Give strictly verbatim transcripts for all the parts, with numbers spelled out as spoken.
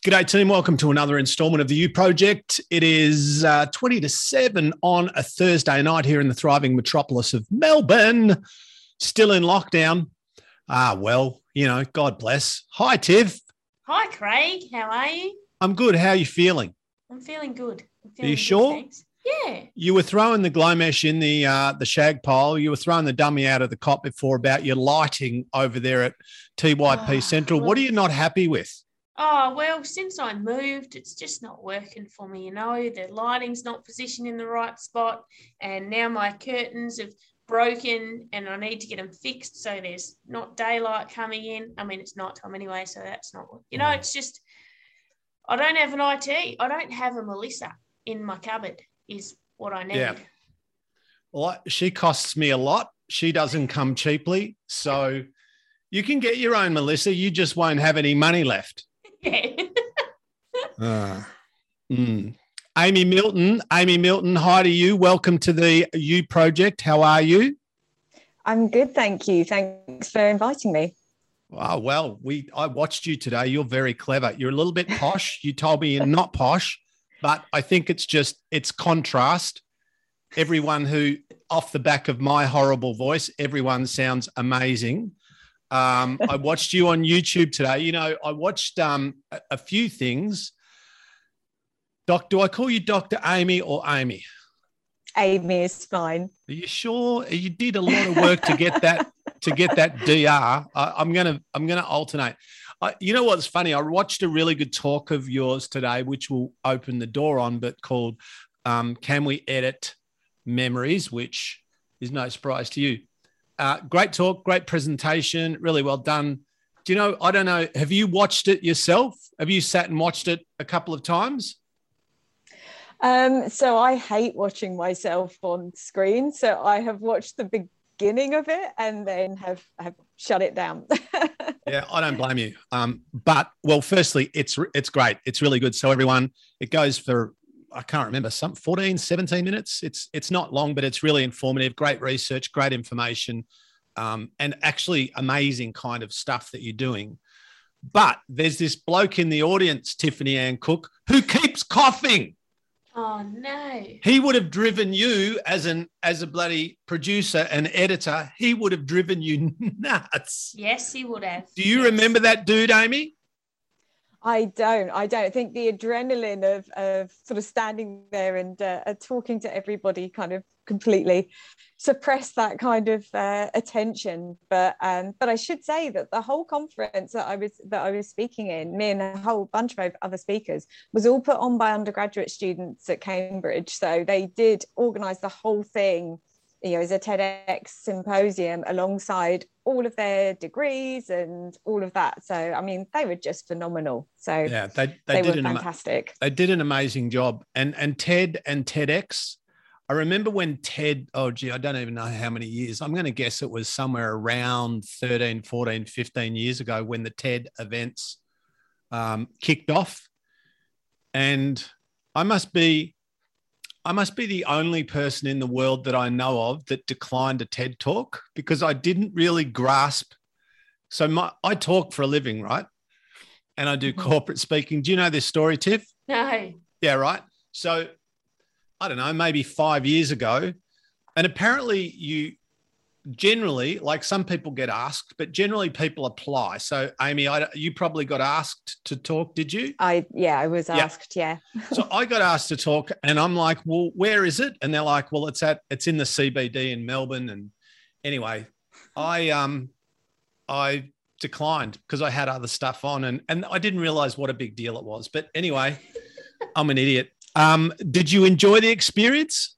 G'day team, welcome to another instalment of the U Project. It is uh, twenty to seven on a Thursday night here in the thriving metropolis of Melbourne. Still in lockdown. Ah, well, you know, God bless. Hi, Tiff. Hi, Craig. How are you? I'm good. How are you feeling? I'm feeling good. I'm feeling Are you good, sure? thanks. Yeah. You were throwing the glow mesh in the uh, the shag pile. You were throwing the dummy out of the cot before about your lighting over there at T Y P Oh, Central. well, What are you not happy with? Oh, well, since I moved, it's just not working for me, you know. The lighting's not positioned in the right spot, and now my curtains have broken and I need to get them fixed so there's not daylight coming in. I mean, it's nighttime anyway, so that's not, you know, it's just, I don't have an I T. I don't have a Melissa in my cupboard is what I need. Yeah. Well, she costs me a lot. She doesn't come cheaply. So you can get your own Melissa. You just won't have any money left. Yeah. uh, mm. Amy Milton. Amy Milton, hi to you. Welcome to the U Project. How are you? I'm good, thank you. Thanks for inviting me. Oh, well, we I watched you today. You're very clever. You're a little bit posh. You told me you're not posh, but I think it's just, it's contrast. Everyone who, off the back of my horrible voice, everyone sounds amazing. Um, I watched you on YouTube today. You know, I watched um, a, a few things. Doc, do I call you Doctor Amy or Amy? Amy is fine. Are you sure? You did a lot of work to get that to get that D R. I, I'm gonna I'm gonna alternate. I, you know what's funny? I watched a really good talk of yours today, which will open the door on, but called um, "Can We Edit Memories?" which is no surprise to you. Uh, great talk, great presentation, really well done. Do you know, I don't know, have you watched it yourself? Have you sat and watched it a couple of times? Um, so I hate watching myself on screen. So I have watched the beginning of it and then have, have shut it down. Yeah, I don't blame you. Um, but, well, firstly, it's it's great. It's really good. So everyone, it goes for, I can't remember, some fourteen, seventeen minutes. It's it's not long, but it's really informative, great research, great information, um, and actually amazing kind of stuff that you're doing. But there's this bloke in the audience, Tiffany Ann Cook, who keeps coughing. Oh, no. He would have driven you as an as a bloody producer and editor. He would have driven you nuts. Yes, he would have. Do you yes. remember that dude, Amy? I don't. I don't think the adrenaline of, of sort of standing there and uh, talking to everybody kind of completely suppressed that kind of uh, attention. But um, but I should say that the whole conference that I was that I was speaking in, me and a whole bunch of other speakers, was all put on by undergraduate students at Cambridge. So they did organise the whole thing, you know, as a TEDx symposium alongside all of their degrees and all of that. So, I mean, they were just phenomenal. So yeah, they, they, they did were an fantastic. They did an amazing job. And, and TED and TEDx, I remember when TED, oh, gee, I don't even know how many years. I'm going to guess it was somewhere around thirteen, fourteen, fifteen years ago when the TED events um, kicked off. And I must be, I must be the only person in the world that I know of that declined a TED talk because I didn't really grasp. So my, I talk for a living, right? And I do corporate speaking. Do you know this story, Tiff? No. Yeah, right. So I don't know, maybe five years ago. And apparently you generally, like some people get asked, but generally people apply. So Amy, I, you probably got asked to talk, did you? I, yeah, I was asked, yeah. yeah. So I got asked to talk and I'm like, well, where is it? And they're like, well, it's at, it's in the C B D in Melbourne. And anyway, I, um, I declined because I had other stuff on and, and I didn't realize what a big deal it was. But anyway, I'm an idiot. Um, did you enjoy the experience?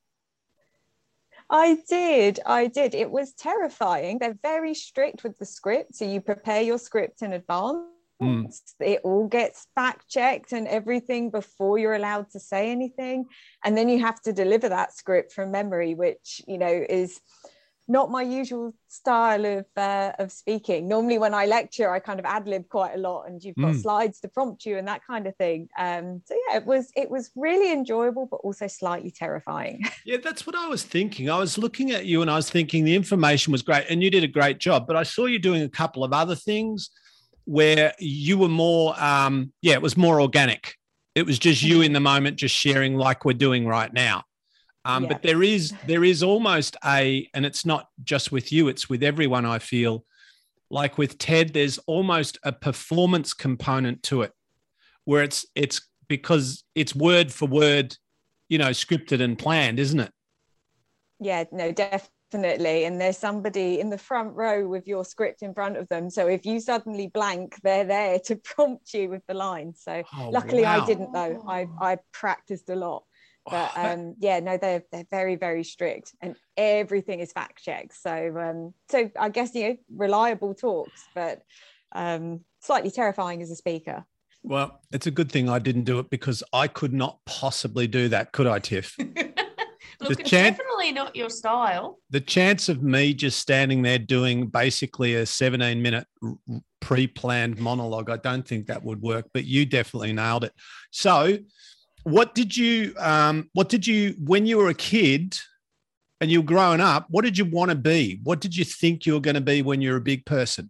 I did. I did. It was terrifying. They're very strict with the script. So you prepare your script in advance. Mm. It all gets fact checked and everything before you're allowed to say anything. And then you have to deliver that script from memory, which, you know, is not my usual style of uh, of speaking. Normally when I lecture, I kind of ad-lib quite a lot and you've got mm. slides to prompt you and that kind of thing. Um, so yeah, it was it was really enjoyable, but also slightly terrifying. Yeah, that's what I was thinking. I was looking at you and I was thinking the information was great and you did a great job, but I saw you doing a couple of other things. where you were more, um, yeah, it was more organic. It was just you in the moment, just sharing like we're doing right now. Um, Yeah. But there is there is almost a, and it's not just with you, it's with everyone, I feel, like with Ted, there's almost a performance component to it, where it's it's because it's word for word, you know, scripted and planned, isn't it? Yeah, no, definitely. And there's somebody in the front row with your script in front of them. So if you suddenly blank, they're there to prompt you with the lines. So Oh, luckily wow. I didn't though. I, I practiced a lot. But Oh, that- um, yeah, no, they're they're very, very strict, and everything is fact checked. So um, so I guess, you know, reliable talks, but um, slightly terrifying as a speaker. Well, it's a good thing I didn't do it, because I could not possibly do that, could I, Tiff? Look, The it's chan- definitely not your style. The chance of me just standing there doing basically a seventeen minute pre-planned monologue, I don't think that would work, but you definitely nailed it. So what did you, um, what did you, when you were a kid and you were growing up, what did you want to be? What did you think you were going to be when you're a big person?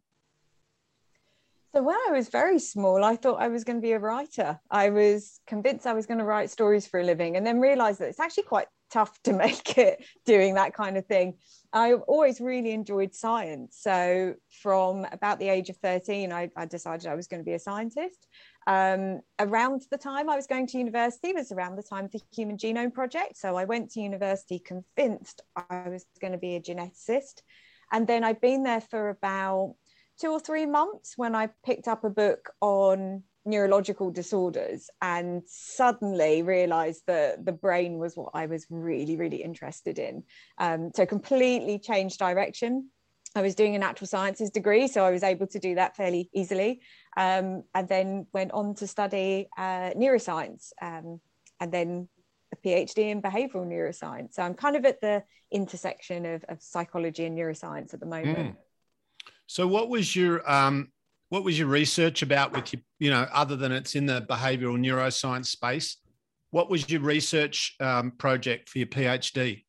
So when I was very small, I thought I was going to be a writer. I was convinced I was going to write stories for a living, and then realized that it's actually quite tough to make it doing that kind of thing. I always really enjoyed science. So from about the age of thirteen, I, I decided I was going to be a scientist. Um, around the time I was going to university was around the time of the Human Genome Project. So I went to university convinced I was going to be a geneticist. And then I'd been there for about two or three months when I picked up a book on neurological disorders and suddenly realized that the brain was what I was really, really interested in. Um, so completely changed direction. I was doing a natural sciences degree, so I was able to do that fairly easily. Um, and then went on to study uh, neuroscience um, and then a PhD in behavioral neuroscience. So I'm kind of at the intersection of, of psychology and neuroscience at the moment. Mm. So what was your um, what was your research about with your, you know, other than it's in the behavioural neuroscience space? What was your research um, project for your PhD?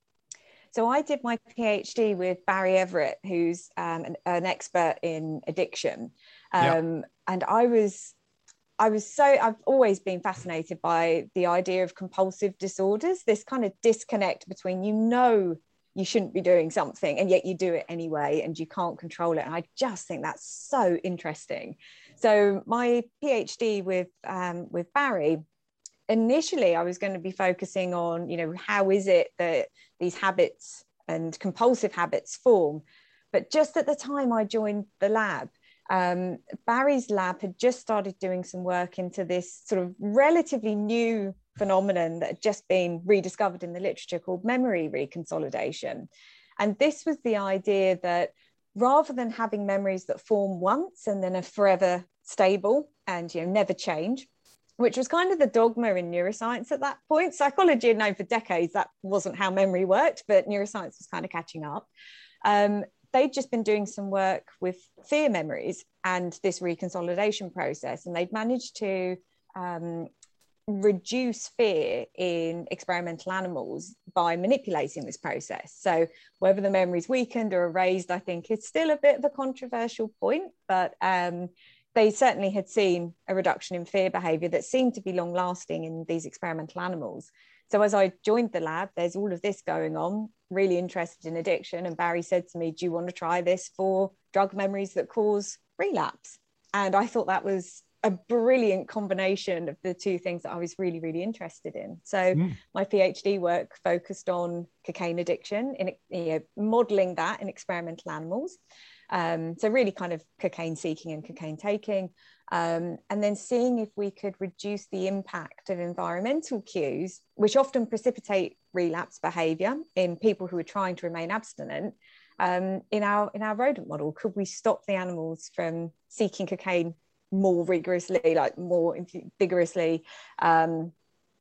So I did my PhD with Barry Everett, who's um, an, an expert in addiction. Um, Yep. And I was, I was so, I've always been fascinated by the idea of compulsive disorders, this kind of disconnect between, you know, you shouldn't be doing something and yet you do it anyway and you can't control it. And I just think that's so interesting. So my PhD with, um, with Barry, initially I was going to be focusing on, you know, how is it that these habits and compulsive habits form? But just at the time I joined the lab, um, Barry's lab had just started doing some work into this sort of relatively new phenomenon that had just been rediscovered in the literature called memory reconsolidation. And this was the idea that rather than having memories that form once and then are forever stable and, you know, never change, which was kind of the dogma in neuroscience at that point. Psychology had known for decades that wasn't how memory worked, but neuroscience was kind of catching up. Um, they'd just been doing some work with fear memories and this reconsolidation process, and they'd managed to um, reduce fear in experimental animals by manipulating this process. So whether the memory's weakened or erased, I think it's still a bit of a controversial point, but um, they certainly had seen a reduction in fear behavior that seemed to be long lasting in these experimental animals. So as I joined the lab, there's all of this going on, really interested in addiction. And Barry said to me, do you want to try this for drug memories that cause relapse? And I thought that was a brilliant combination of the two things that I was really, really interested in. So mm. my PhD work focused on cocaine addiction, in, you know, modeling that in experimental animals. Um, so really kind of cocaine seeking and cocaine taking, um, and then seeing if we could reduce the impact of environmental cues, which often precipitate relapse behavior in people who are trying to remain abstinent. Um, in our in our rodent model, could we stop the animals from seeking cocaine more rigorously, like more vigorously, um,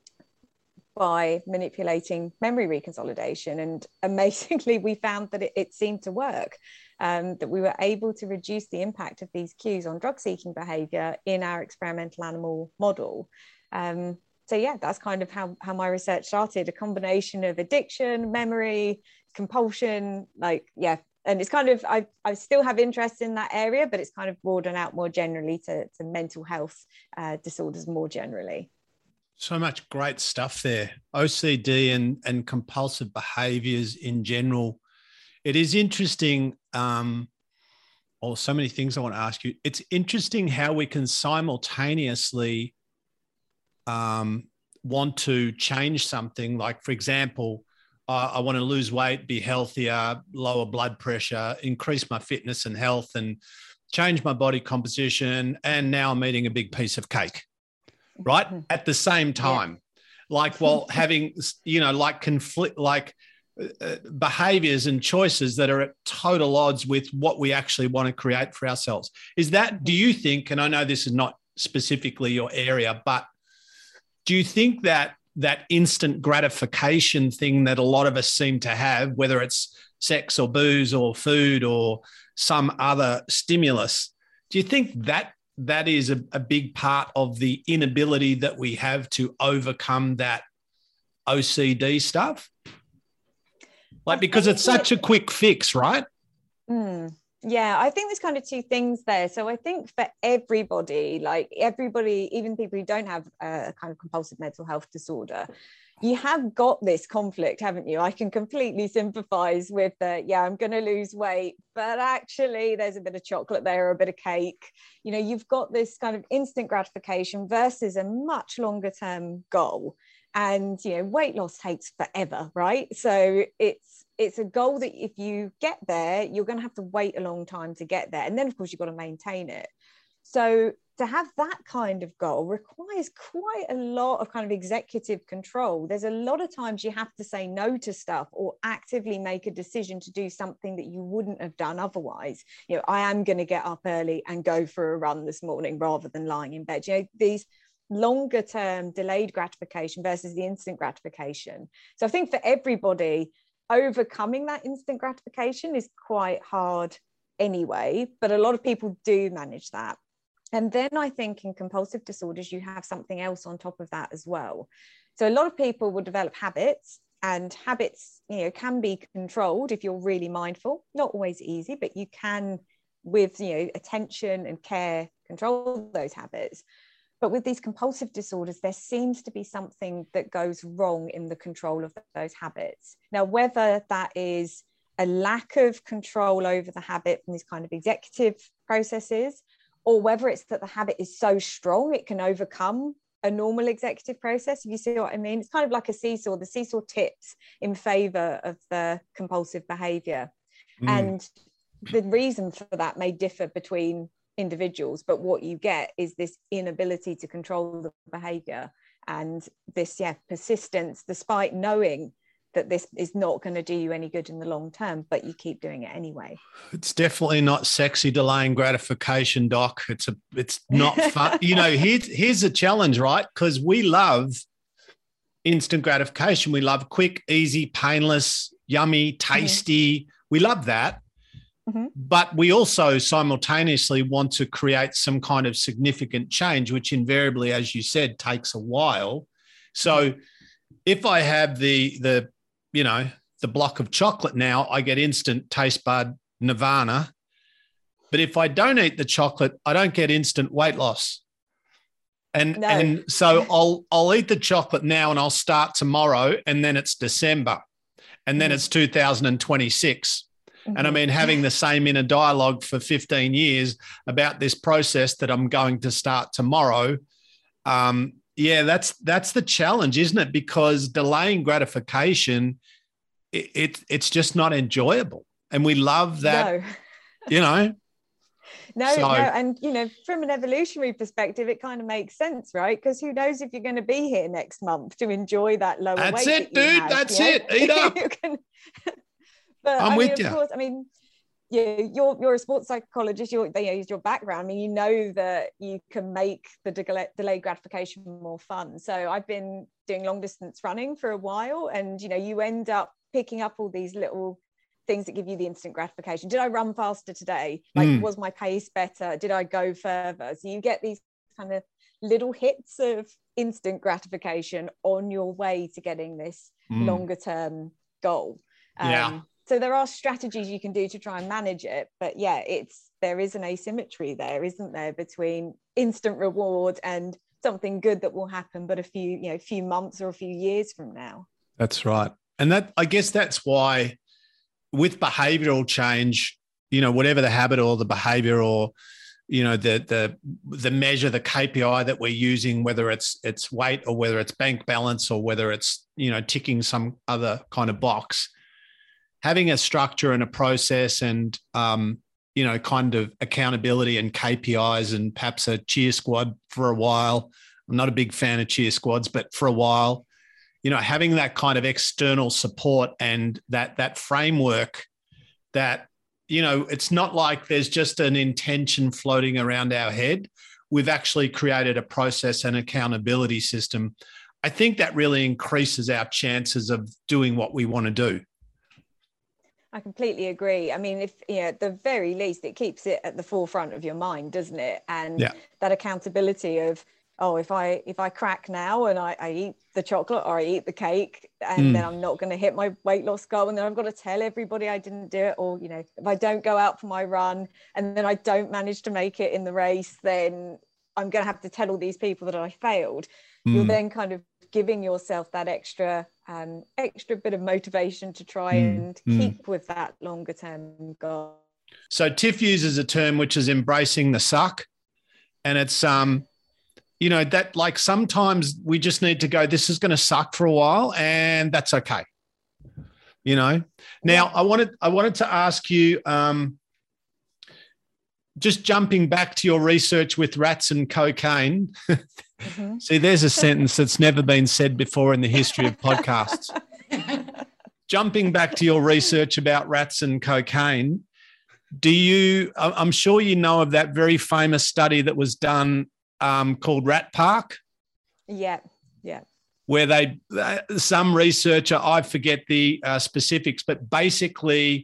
by manipulating memory reconsolidation? And amazingly, we found that it, it seemed to work. Um, that we were able to reduce the impact of these cues on drug-seeking behaviour in our experimental animal model. Um, so yeah, that's kind of how, how my research started, a combination of addiction, memory, compulsion, like, yeah, and it's kind of I, I still have interest in that area, but it's kind of broadened out more generally to, to mental health uh, disorders more generally. So much great stuff there. O C D and, and compulsive behaviours in general. It is interesting. Um, oh, so many things I want to ask you. It's interesting how we can simultaneously um, want to change something. Like, for example, uh, I want to lose weight, be healthier, lower blood pressure, increase my fitness and health, and change my body composition. And now I'm eating a big piece of cake. Right at the same time, yeah. Like while having, you know, like conflict, like uh, behaviors and choices that are at total odds with what we actually want to create for ourselves. Is that, do you think, and I know this is not specifically your area, but do you think that that instant gratification thing that a lot of us seem to have, whether it's sex or booze or food or some other stimulus, do you think that that is a, a big part of the inability that we have to overcome that O C D stuff? Like, because it's such a quick fix, right? Mm, yeah, I think there's kind of two things there. So I think for everybody, like everybody, even people who don't have a kind of compulsive mental health disorder, you have got this conflict, haven't you? I can completely sympathize with the, yeah, I'm going to lose weight, but actually there's a bit of chocolate there or a bit of cake. You know, you've got this kind of instant gratification versus a much longer term goal. And, you know, weight loss takes forever, right? So it's, it's a goal that if you get there, you're going to have to wait a long time to get there. And then of course you've got to maintain it. So to have that kind of goal requires quite a lot of kind of executive control. There's a lot of times you have to say no to stuff or actively make a decision to do something that you wouldn't have done otherwise. You know, I am going to get up early and go for a run this morning rather than lying in bed. You know, these longer term delayed gratification versus the instant gratification. So I think for everybody, overcoming that instant gratification is quite hard anyway, but a lot of people do manage that. And then I think in compulsive disorders, you have something else on top of that as well. So a lot of people will develop habits, and habits, you know, can be controlled if you're really mindful. Not always easy, but you can, with, you know, attention and care, control those habits. But with these compulsive disorders, there seems to be something that goes wrong in the control of those habits. Now, whether that is a lack of control over the habit from these kind of executive processes, or whether it's that the habit is so strong it can overcome a normal executive process, if you see what I mean. It's kind of like a seesaw. The seesaw tips in favor of the compulsive behavior. Mm. And the reason for that may differ between individuals, but what you get is this inability to control the behavior and this, yeah, persistence, despite knowing that this is not going to do you any good in the long term, but you keep doing it anyway. It's definitely not sexy delaying gratification, Doc. It's a, it's not fun. You know, here's, here's a challenge, right? Because we love instant gratification. We love quick, easy, painless, yummy, tasty. Mm-hmm. We love that. Mm-hmm. But we also simultaneously want to create some kind of significant change, which invariably, as you said, takes a while. So mm-hmm. if I have the, the, you know, the block of chocolate now, I get instant taste bud nirvana. But if I don't eat the chocolate, I don't get instant weight loss. And, no. and so I'll, I'll eat the chocolate now and I'll start tomorrow, and then it's December, and then mm-hmm. it's two thousand twenty-six. Mm-hmm. And I mean, having the same inner dialogue for fifteen years about this process that I'm going to start tomorrow. Um, Yeah, that's that's the challenge, isn't it? Because delaying gratification, it, it it's just not enjoyable, and we love that. No. You know. No, so, no, and you know, from an evolutionary perspective, it kind of makes sense, right? Because who knows if you're going to be here next month to enjoy that lower that's weight. It, that dude. Have, that's it. Know? Eat up. can, but I'm I with mean, you. Of course, I mean. You, you're you're a sports psychologist. You're, you know, your background. I mean, you know that you can make the de- delayed gratification more fun. So I've been doing long distance running for a while, and you know, you end up picking up all these little things that give you the instant gratification. Did I run faster today? Like, mm. was my pace better? Did I go further? So you get these kind of little hits of instant gratification on your way to getting this mm. longer term goal. Um, yeah. so there are strategies you can do to try and manage it, but yeah, it's there is an asymmetry there, isn't there, between instant reward and something good that will happen but a few you know few months or a few years from now. That's right. And that, I guess that's why with behavioral change, you know, whatever the habit or the behavior or, you know, the the the measure, the K P I that we're using, whether it's it's weight or whether it's bank balance or whether it's, you know, ticking some other kind of box, having a structure and a process and, um, you know, kind of accountability and K P Is and perhaps a cheer squad for a while. I'm not a big fan of cheer squads, but for a while, you know, having that kind of external support and that that framework that, you know, it's not like there's just an intention floating around our head. We've actually created a process and accountability system. I think that really increases our chances of doing what we want to do. I completely agree. I mean, if you know, at the very least, it keeps it at the forefront of your mind, doesn't it? And yeah. that accountability of, oh, if I if I crack now and I, I eat the chocolate or I eat the cake and mm. then I'm not going to hit my weight loss goal and then I've got to tell everybody I didn't do it, or, you know, if I don't go out for my run and then I don't manage to make it in the race, then I'm going to have to tell all these people that I failed. Mm. You're then kind of giving yourself that extra um, extra bit of motivation to try mm. and mm. keep with that longer term goal. So Tiff uses a term which is embracing the suck. And it's, um, you know, that like sometimes we just need to go, this is going to suck for a while and that's okay. You know, now yeah. I wanted, I wanted to ask you, um, just jumping back to your research with rats and cocaine. Mm-hmm. See, there's a sentence that's never been said before in the history of podcasts. Jumping back to your research about rats and cocaine, do you, I'm sure you know of that very famous study that was done um, called Rat Park? Yeah, yeah. Where they, some researcher, I forget the uh, specifics, but basically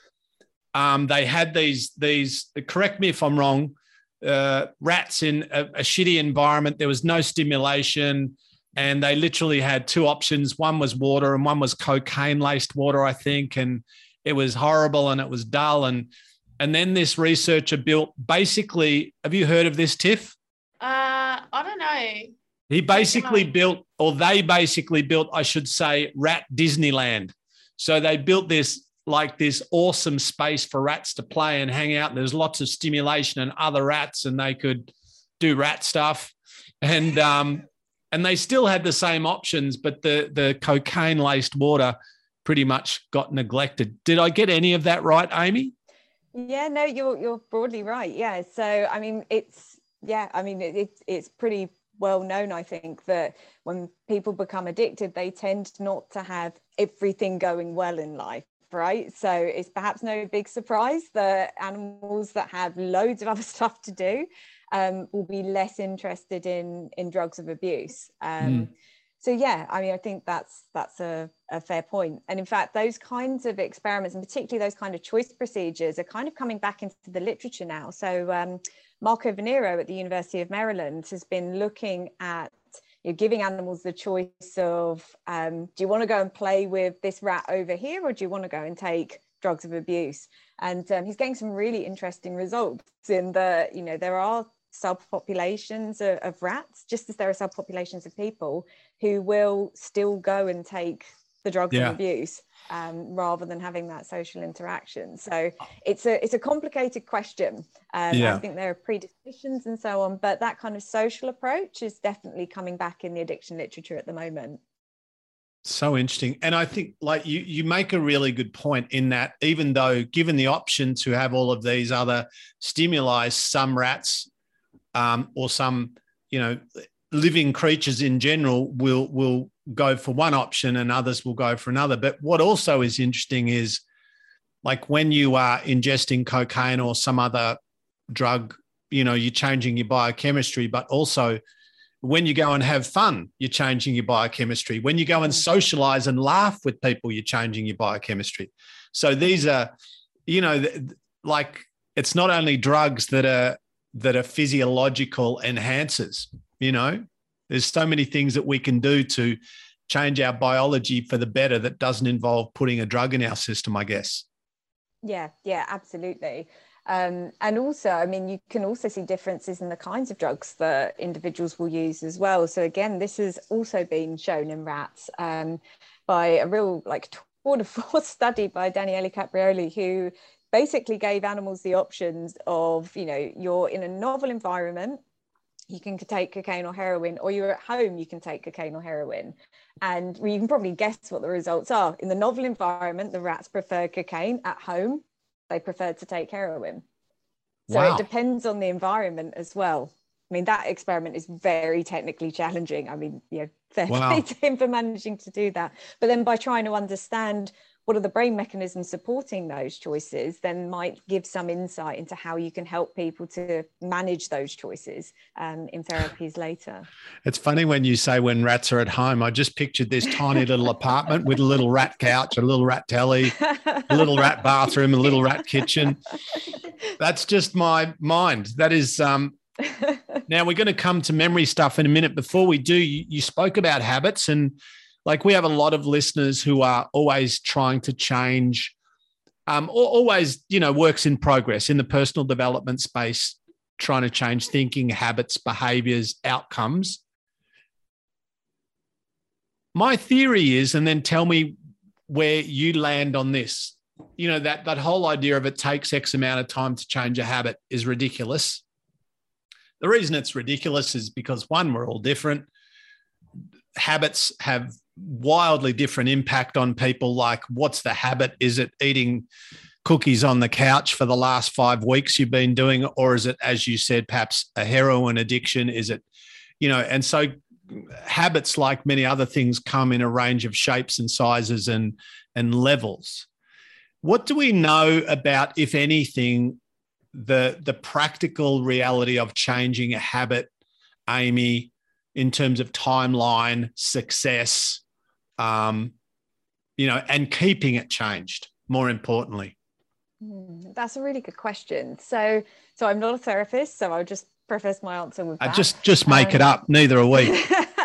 um, they had these, these, correct me if I'm wrong, uh, rats in a, a shitty environment. There was no stimulation and they literally had two options. One was water and one was cocaine-laced water, I think, and it was horrible and it was dull. And and then this researcher built basically, have you heard of this, Tiff? Uh, I don't know. He basically built, or they basically built, I should say, Rat Disneyland. So they built this, like this awesome space for rats to play and hang out. There's lots of stimulation and other rats and they could do rat stuff. And um, and they still had the same options, but the, the cocaine-laced water pretty much got neglected. Did I get any of that right, Amy? Yeah, no, you're you're broadly right. Yeah. So, I mean, it's, yeah, I mean, it, it's it's pretty well known, I think, that when people become addicted, they tend not to have everything going well in life, right? So it's perhaps no big surprise that animals that have loads of other stuff to do um, will be less interested in in drugs of abuse. Um, mm. So yeah, I mean, I think that's that's a, a fair point. And in fact, those kinds of experiments, and particularly those kind of choice procedures, are kind of coming back into the literature now. So um, Marco Venero at the University of Maryland has been looking at, you know, giving animals the choice of, um, do you want to go and play with this rat over here, or do you want to go and take drugs of abuse? And um, he's getting some really interesting results in the, you know, there are subpopulations of, of rats, just as there are subpopulations of people who will still go and take the drugs yeah. of abuse um, rather than having that social interaction. So it's a it's a complicated question. Um, yeah. I think there are predispositions and so on, but that kind of social approach is definitely coming back in the addiction literature at the moment. So interesting. And I think, like, you you make a really good point in that even though given the option to have all of these other stimuli, some rats um, or some, you know, living creatures in general will will go for one option and others will go for another. But what also is interesting is, like, when you are ingesting cocaine or some other drug, you know, you're changing your biochemistry, but also when you go and have fun, you're changing your biochemistry. When you go and socialize and laugh with people, you're changing your biochemistry. So these are, you know, like, it's not only drugs that are that are physiological enhancers. You know, there's so many things that we can do to change our biology for the better that doesn't involve putting a drug in our system, I guess. Yeah, yeah, absolutely. Um, and also, I mean, you can also see differences in the kinds of drugs that individuals will use as well. So again, this has also been shown in rats um, by a real like tour de force study by Daniele Caprioli, who basically gave animals the options of, you know, you're in a novel environment, you can take cocaine or heroin, or you're at home, you can take cocaine or heroin. And you can probably guess what the results are. In the novel environment, the rats preferred cocaine. At home, they preferred to take heroin. So wow. It depends on the environment as well. I mean, that experiment is very technically challenging. I mean, you know, fair wow. play to him for managing to do that. But then by trying to understand what are the brain mechanisms supporting those choices, then might give some insight into how you can help people to manage those choices um, in therapies later. It's funny when you say when rats are at home. I just pictured this tiny little apartment with a little rat couch, a little rat telly, a little rat bathroom, a little rat kitchen. That's just my mind. That is... Um, now we're going to come to memory stuff in a minute. Before we do, you, you spoke about habits, and like we have a lot of listeners who are always trying to change, um, always, you know, works in progress in the personal development space, trying to change thinking, habits, behaviors, outcomes. My theory is, and then tell me where you land on this, you know, that, that whole idea of it takes X amount of time to change a habit is ridiculous. The reason it's ridiculous is because, one, we're all different. Habits have wildly different impact on people. Like, what's the habit? Is it eating cookies on the couch for the last five weeks you've been doing? Or is it, as you said, perhaps a heroin addiction? Is it, you know, and so habits, like many other things, come in a range of shapes and sizes and, and levels. What do we know about, if anything, the, the practical reality of changing a habit, Amy, in terms of timeline, success, um, you know, and keeping it changed, more importantly? Mm, that's a really good question. So, so I'm not a therapist, so I'll just preface my answer with that. I just, just make um, it up. Neither are we.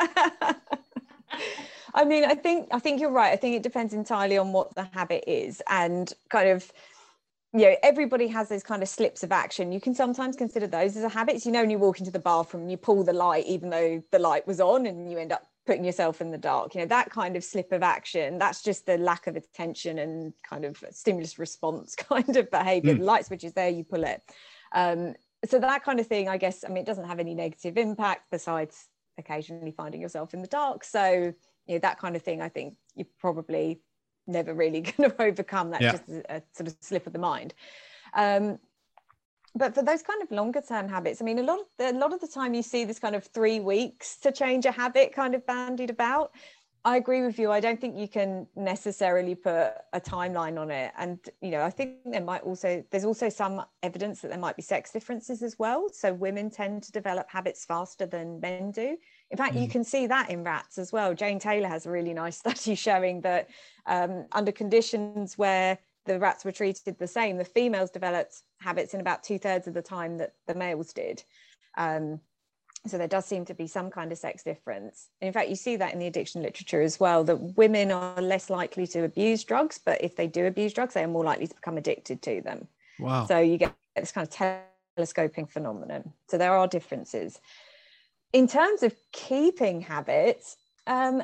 I mean, I think, I think you're right. I think it depends entirely on what the habit is, and kind of, you know, everybody has those kind of slips of action. You can sometimes consider those as a habit. You know, when you walk into the bathroom, you pull the light, even though the light was on, and you end up putting yourself in the dark. You know, that kind of slip of action, that's just the lack of attention and kind of stimulus response kind of behavior. Mm. The light switch is there, you pull it. Um, so that kind of thing, I guess, I mean, it doesn't have any negative impact besides occasionally finding yourself in the dark. So, you know, that kind of thing, I think you probably never really going to overcome. That's yeah. just a, a sort of slip of the mind. Um, but for those kind of longer term habits, I mean, a lot of the, a lot of the time you see this kind of three weeks to change a habit kind of bandied about. I agree with you. I don't think you can necessarily put a timeline on it. And, you know, I think there might also, there's also some evidence that there might be sex differences as well. So women tend to develop habits faster than men do. In fact, mm. you can see that in rats as well. Jane Taylor has a really nice study showing that um, under conditions where the rats were treated the same, the females developed habits in about two thirds of the time that the males did. Um, so there does seem to be some kind of sex difference. In fact, you see that in the addiction literature as well, that women are less likely to abuse drugs, but if they do abuse drugs, they are more likely to become addicted to them. Wow. So you get this kind of telescoping phenomenon. So there are differences. In terms of keeping habits, um,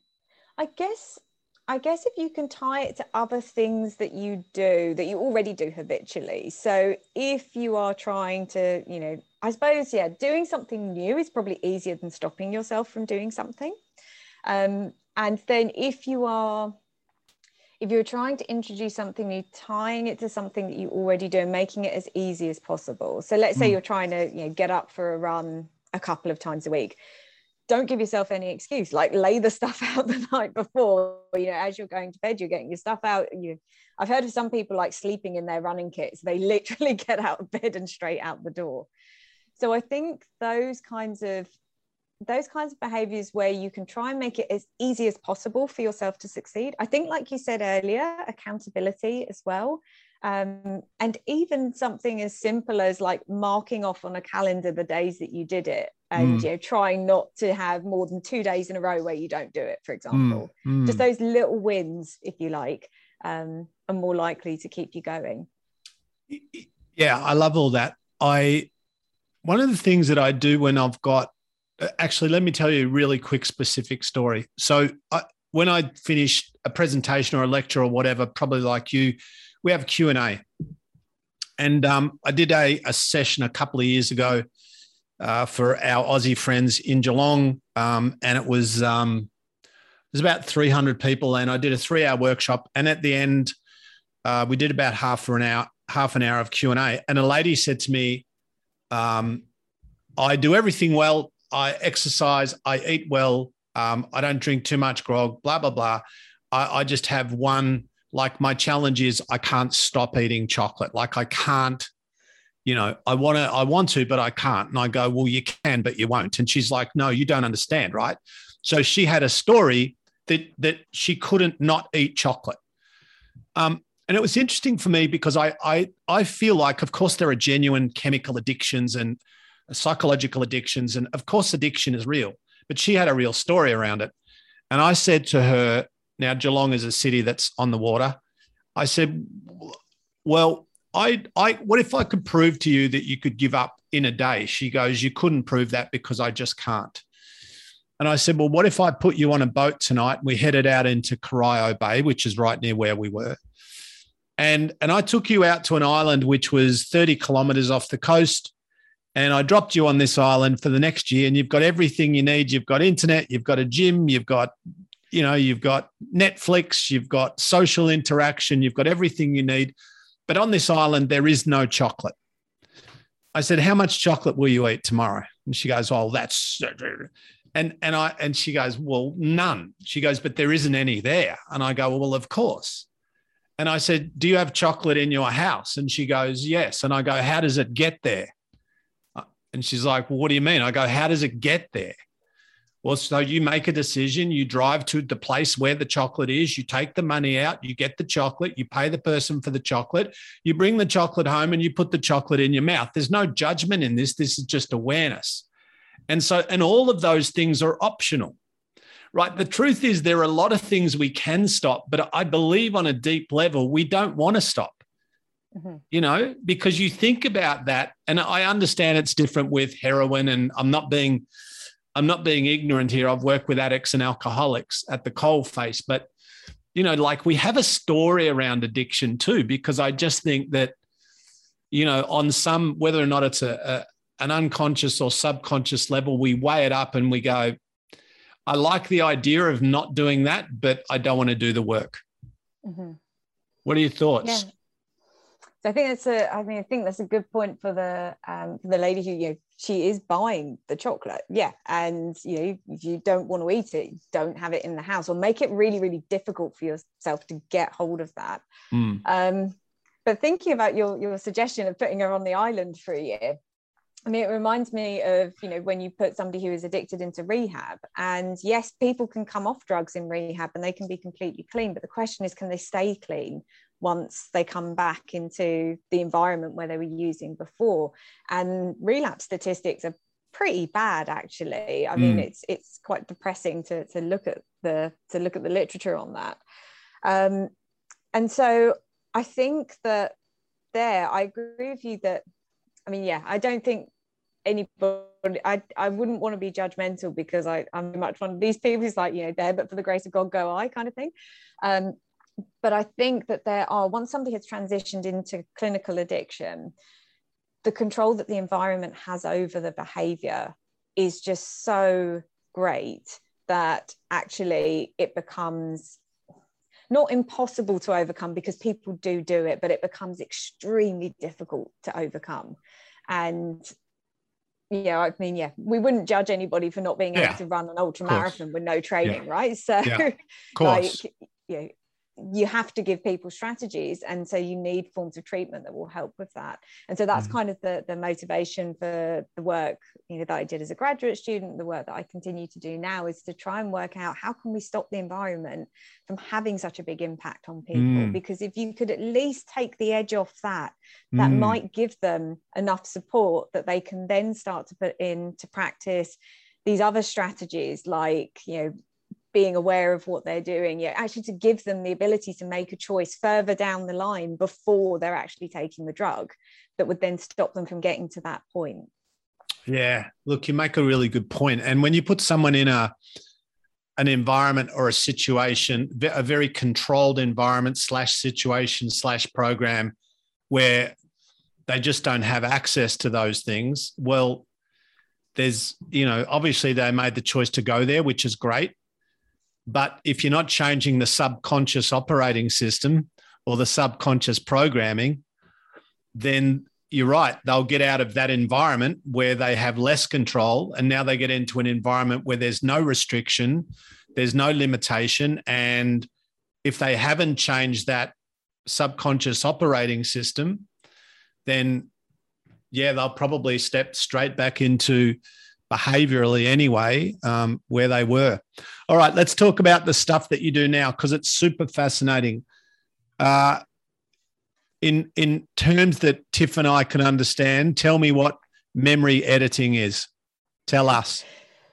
I guess I guess if you can tie it to other things that you do, that you already do habitually. So if you are trying to, you know, I suppose, yeah, doing something new is probably easier than stopping yourself from doing something. Um, and then if you are, if you're trying to introduce something new, tying it to something that you already do and making it as easy as possible. So let's say mm. you're trying to, you know, get up for a run a couple of times a week. Don't give yourself any excuse, like lay the stuff out the night before, you know, as you're going to bed, you're getting your stuff out. You, I've heard of some people like sleeping in their running kits. They literally get out of bed and straight out the door. So I think those kinds of, those kinds of behaviors where you can try and make it as easy as possible for yourself to succeed. I think, like you said earlier, accountability as well. Um, and even something as simple as like marking off on a calendar the days that you did it. and mm. you know, trying not to have more than two days in a row where you don't do it, for example. Mm, mm. Just those little wins, if you like, um, are more likely to keep you going. Yeah, I love all that. I one of the things that I do when I've got, actually, let me tell you a really quick specific story. So I, when I finish a presentation or a lecture or whatever, probably like you, we have a Q and A. And um, I did a, a session a couple of years ago uh, for our Aussie friends in Geelong. Um, and it was, um, it was about three hundred people. And I did a three hour workshop. And at the end, uh, we did about half for an hour, half an hour of Q and A. And a lady said to me, um, I do everything well. I exercise, I eat well. Um, I don't drink too much grog, blah, blah, blah. I, I just have one, like my challenge is I can't stop eating chocolate. Like I can't, you know, I want to, I want to, but I can't. And I go, well, you can, but you won't. And she's like, no, you don't understand. Right. So she had a story that, that she couldn't not eat chocolate. Um, and it was interesting for me because I, I, I feel like, of course, there are genuine chemical addictions and psychological addictions. And of course, addiction is real, but she had a real story around it. And I said to her, now Geelong is a city that's on the water. I said, well, I, I, what if I could prove to you that you could give up in a day? She goes, you couldn't prove that because I just can't. And I said, well, what if I put you on a boat tonight? We headed out into Corio Bay, which is right near where we were. And, and I took you out to an island, which was thirty kilometres off the coast. And I dropped you on this island for the next year, and you've got everything you need. You've got internet, you've got a gym, you've got, you know, you've got Netflix, you've got social interaction, you've got everything you need. But on this island, there is no chocolate. I said, how much chocolate will you eat tomorrow? And she goes, oh, that's, and, and I, and she goes, well, none. She goes, but there isn't any there. And I go, well, of course. And I said, do you have chocolate in your house? And she goes, yes. And I go, how does it get there? And she's like, well, what do you mean? I go, how does it get there? Well, so you make a decision, you drive to the place where the chocolate is, you take the money out, you get the chocolate, you pay the person for the chocolate, you bring the chocolate home and you put the chocolate in your mouth. There's no judgment in this. This is just awareness. And so, and all of those things are optional, right? The truth is there are a lot of things we can stop, but I believe on a deep level, we don't want to stop. Mm-hmm. You know, because you think about that, and I understand it's different with heroin, and I'm not being, I'm not being ignorant here. I've worked with addicts and alcoholics at the coalface, but you know, like we have a story around addiction too, because I just think that, you know, on some, whether or not it's a, a an unconscious or subconscious level, we weigh it up and we go, I like the idea of not doing that, but I don't want to do the work. Mm-hmm. What are your thoughts? Yeah. So I think that's a, I mean, I think that's a good point for the um, for the lady who, you know, she is buying the chocolate. Yeah. And, you know, if you don't want to eat it, don't have it in the house, or make it really, really difficult for yourself to get hold of that. Mm. Um, but thinking about your, your suggestion of putting her on the island for a year, I mean, it reminds me of, you know, when you put somebody who is addicted into rehab, and yes, people can come off drugs in rehab and they can be completely clean. But the question is, can they stay clean once they come back into the environment where they were using before? And relapse statistics are pretty bad, actually. I mean, mm. it's it's quite depressing to to look at the to look at the literature on that. Um, and so I think that there, I agree with you that, I mean, yeah, I don't think anybody, I, I wouldn't want to be judgmental, because I, I'm much one of these people who's like, you know, there, but for the grace of God, go I kind of thing. Um, but I think that there are, once somebody has transitioned into clinical addiction, the control that the environment has over the behavior is just so great that actually it becomes not impossible to overcome, because people do do it, but it becomes extremely difficult to overcome. And yeah, I mean, yeah, we wouldn't judge anybody for not being able yeah, to run an ultra marathon with no training, yeah. right? So, yeah, of course. like, you know, you have to give people strategies, and so you need forms of treatment that will help with that. And so that's mm. kind of the the motivation for the work, you know, that I did as a graduate student, the work that I continue to do now, is to try and work out how can we stop the environment from having such a big impact on people. Mm. Because if you could at least take the edge off that, that mm. might give them enough support that they can then start to put into practice these other strategies, like, you know, being aware of what they're doing, yeah, actually to give them the ability to make a choice further down the line before they're actually taking the drug, that would then stop them from getting to that point. Yeah, look, you make a really good point. And when you put someone in a an environment or a situation, a very controlled environment slash situation slash program where they just don't have access to those things, well, there's, you know, obviously they made the choice to go there, which is great. But if you're not changing the subconscious operating system or the subconscious programming, then you're right. They'll get out of that environment where they have less control, and now they get into an environment where there's no restriction, there's no limitation. And if they haven't changed that subconscious operating system, then, yeah, they'll probably step straight back into behaviorally anyway, um, where they were. All right, let's talk about the stuff that you do now, because it's super fascinating. Uh, in, in terms that Tiff and I can understand, tell me what memory editing is. Tell us.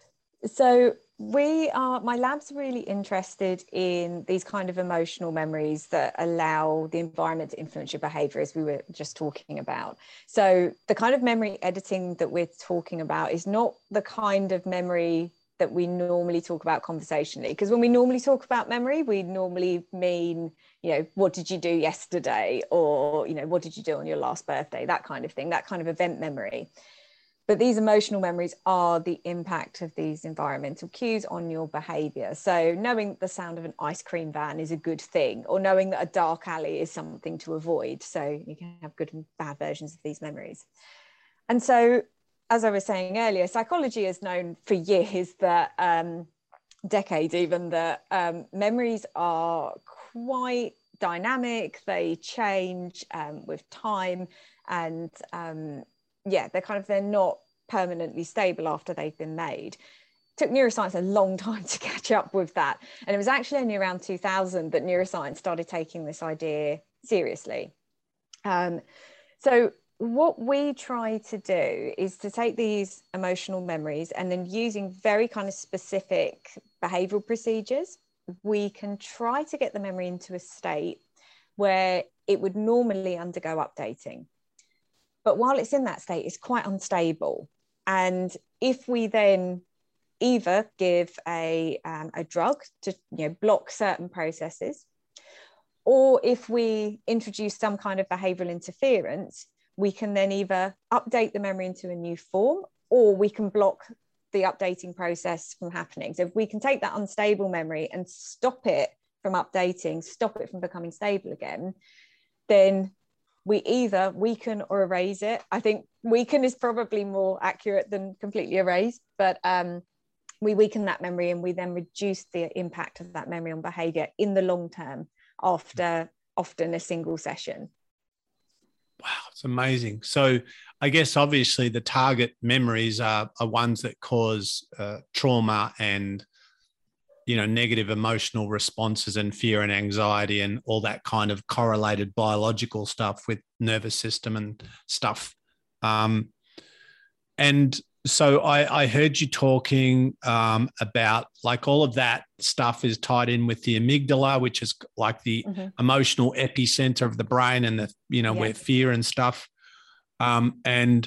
So we are, my lab's really interested in these kind of emotional memories that allow the environment to influence your behavior, as we were just talking about. So the kind of memory editing that we're talking about is not the kind of memory that we normally talk about conversationally, because when we normally talk about memory, we normally mean, you know, what did you do yesterday? Or, you know, what did you do on your last birthday? That kind of thing, that kind of event memory. But these emotional memories are the impact of these environmental cues on your behavior. So knowing the sound of an ice cream van is a good thing, or knowing that a dark alley is something to avoid. So you can have good and bad versions of these memories. And so, as I was saying earlier, psychology has known for years that, um, decades even, that um, memories are quite dynamic. They change um, with time, and um, yeah, they're kind of, they're not permanently stable after they've been made. It took neuroscience a long time to catch up with that. And it was actually only around two thousand that neuroscience started taking this idea seriously. Um, so what we try to do is to take these emotional memories, and then using very kind of specific behavioral procedures, we can try to get the memory into a state where it would normally undergo updating. But while it's in that state, it's quite unstable. And if we then either give a, um, a drug to, you know, block certain processes, or if we introduce some kind of behavioral interference, we can then either update the memory into a new form, or we can block the updating process from happening. So if we can take that unstable memory and stop it from updating, stop it from becoming stable again, then we either weaken or erase it. I think weaken is probably more accurate than completely erase, but um, we weaken that memory, and we then reduce the impact of that memory on behavior in the long term after often a single session. Wow, it's amazing. So I guess obviously the target memories are, are ones that cause uh, trauma and, you know, negative emotional responses and fear and anxiety and all that kind of correlated biological stuff with nervous system and stuff. Um, and so I, I heard you talking um, about, like, all of that stuff is tied in with the amygdala, which is like the mm-hmm. emotional epicenter of the brain, and the, you know, yeah. where fear and stuff. Um, and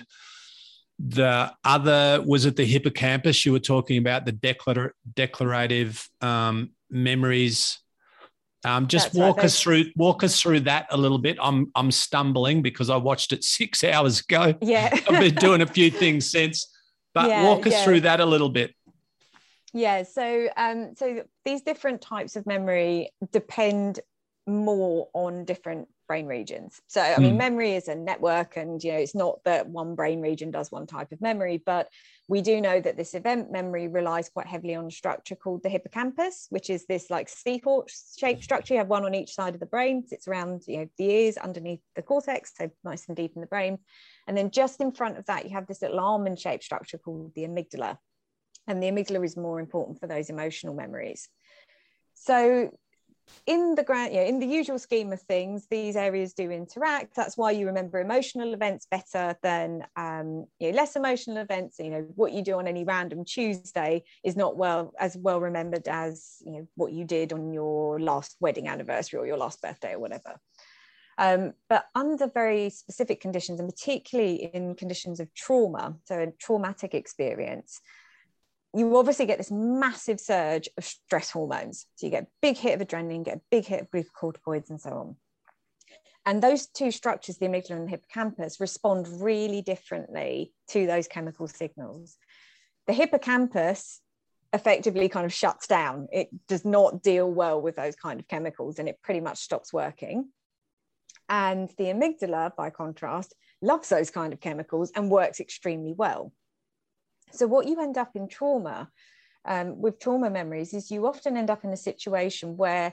the other, was it the hippocampus you were talking about, the declar- declarative um, memories? Um, just That's walk right. us through walk us through that a little bit. I'm I'm stumbling because I watched it six hours ago. Yeah, I've been doing a few things since, but yeah, walk us yeah. through that a little bit. Yeah. So um, so these different types of memory depend more on different brain regions. So, I mean, Mm. memory is a network, and, you know, it's not that one brain region does one type of memory, but we do know that this event memory relies quite heavily on a structure called the hippocampus, which is this like seaport shaped structure. You have one on each side of the brain. It's around, you know, the ears, underneath the cortex, so nice and deep in the brain. And then just in front of that, you have this little almond shaped structure called the amygdala. And the amygdala is more important for those emotional memories. So in the grand, you know, in the usual scheme of things, these areas do interact. That's why you remember emotional events better than um, you know, less emotional events. You know, what you do on any random Tuesday is not well as well remembered as, you know, what you did on your last wedding anniversary or your last birthday or whatever. Um, but under very specific conditions, and particularly in conditions of trauma, so a traumatic experience, you obviously get this massive surge of stress hormones. So you get a big hit of adrenaline, get a big hit of glucocorticoids and so on. And those two structures, the amygdala and the hippocampus, respond really differently to those chemical signals. The hippocampus effectively kind of shuts down. It does not deal well with those kind of chemicals, and it pretty much stops working. And the amygdala, by contrast, loves those kind of chemicals and works extremely well. So what you end up in trauma, um, with trauma memories, is you often end up in a situation where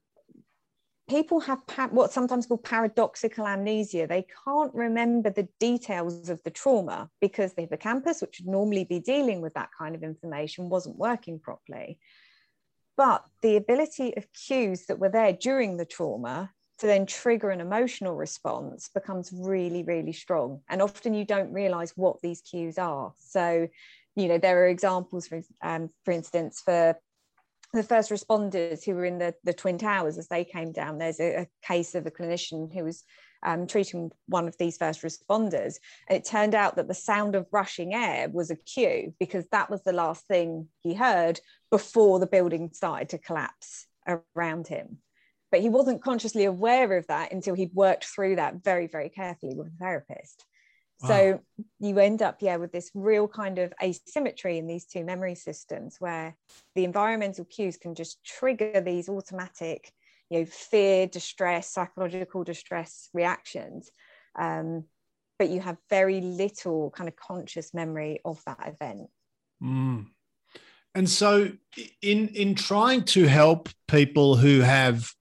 people have what's sometimes called paradoxical amnesia. They can't remember the details of the trauma because the hippocampus, which would normally be dealing with that kind of information, wasn't working properly. But the ability of cues that were there during the trauma to then trigger an emotional response becomes really, really strong. And often you don't realize what these cues are. So, you know, there are examples, for, um, for instance, for the first responders who were in the, the Twin Towers as they came down. There's a, a case of a clinician who was um, treating one of these first responders. And it turned out that the sound of rushing air was a cue, because that was the last thing he heard before the building started to collapse around him. But he wasn't consciously aware of that until he'd worked through that very, very carefully with a therapist. Wow. So you end up, yeah, with this real kind of asymmetry in these two memory systems, where the environmental cues can just trigger these automatic, you know, fear, distress, psychological distress reactions. Um, but you have very little kind of conscious memory of that event. Mm. And so in, in trying to help people who have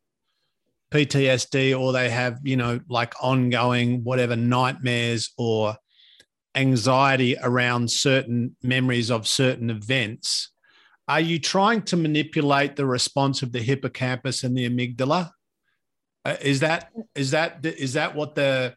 P T S D, or they have, you know, like ongoing whatever nightmares or anxiety around certain memories of certain events, are you trying to manipulate the response of the hippocampus and the amygdala? Uh, is that is that is that what the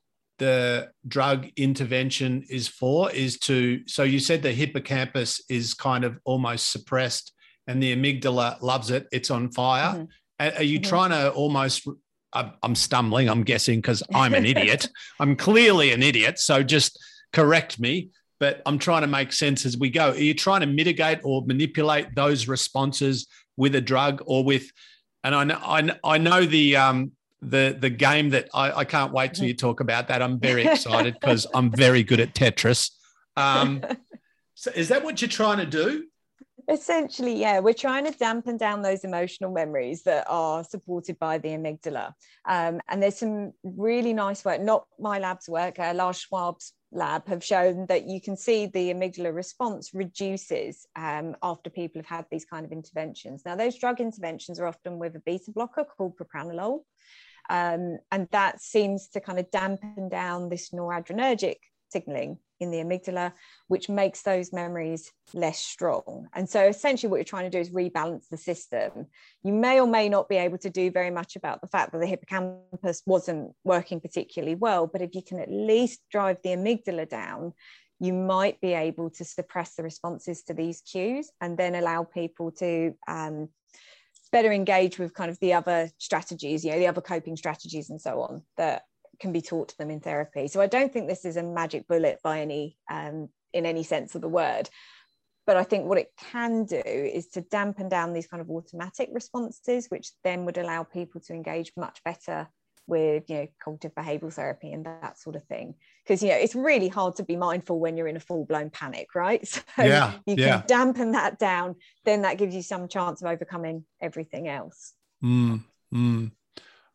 the drug intervention is for? Is to, so you said the hippocampus is kind of almost suppressed and the amygdala loves it, it's on fire. Mm-hmm. Are you mm-hmm. trying to almost, I'm stumbling, I'm guessing, because I'm an idiot. I'm clearly an idiot, so just correct me, but I'm trying to make sense as we go. Are you trying to mitigate or manipulate those responses with a drug or with, and I know, I, I know the, um, the, the game that I, I can't wait till you talk about that. I'm very excited because I'm very good at Tetris. Um, so is that what you're trying to do? Essentially, yeah, we're trying to dampen down those emotional memories that are supported by the amygdala. Um, and there's some really nice work, not my lab's work, uh, Lars Schwab's lab have shown that you can see the amygdala response reduces um, after people have had these kind of interventions. Now, those drug interventions are often with a beta blocker called propranolol. Um, and that seems to kind of dampen down this noradrenergic signaling in the amygdala, which makes those memories less strong. And so essentially what you're trying to do is rebalance the system. You may or may not be able to do very much about the fact that the hippocampus wasn't working particularly well, but if you can at least drive the amygdala down, you might be able to suppress the responses to these cues and then allow people to um, better engage with kind of the other strategies, you know, the other coping strategies and so on that can be taught to them in therapy. So I don't think this is a magic bullet by any um, in any sense of the word, but I think what it can do is to dampen down these kind of automatic responses, which then would allow people to engage much better with, you know, cognitive behavioral therapy and that sort of thing. Because, you know, it's really hard to be mindful when you're in a full-blown panic, right? So yeah, you yeah. can dampen that down, then that gives you some chance of overcoming everything else. Mm, mm.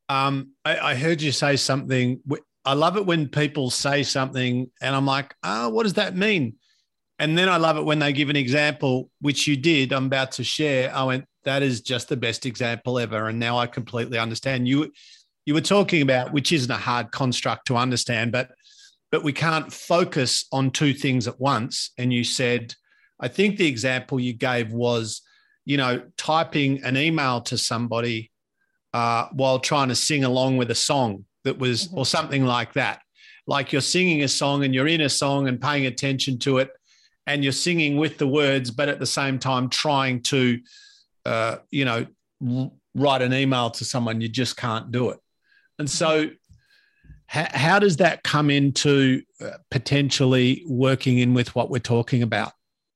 Um, I, I heard you say something. I love it when people say something and I'm like, oh, what does that mean? And then I love it when they give an example, which you did. I'm about to share. I went, that is just the best example ever. And now I completely understand. You you were talking about, which isn't a hard construct to understand, but but we can't focus on two things at once. And you said, I think the example you gave was, you know, typing an email to somebody uh, while trying to sing along with a song that was, mm-hmm. or something like that. Like you're singing a song and you're in a song and paying attention to it and you're singing with the words, but at the same time trying to, uh, you know, write an email to someone, you just can't do it. And so how, how does that come into uh, potentially working in with what we're talking about?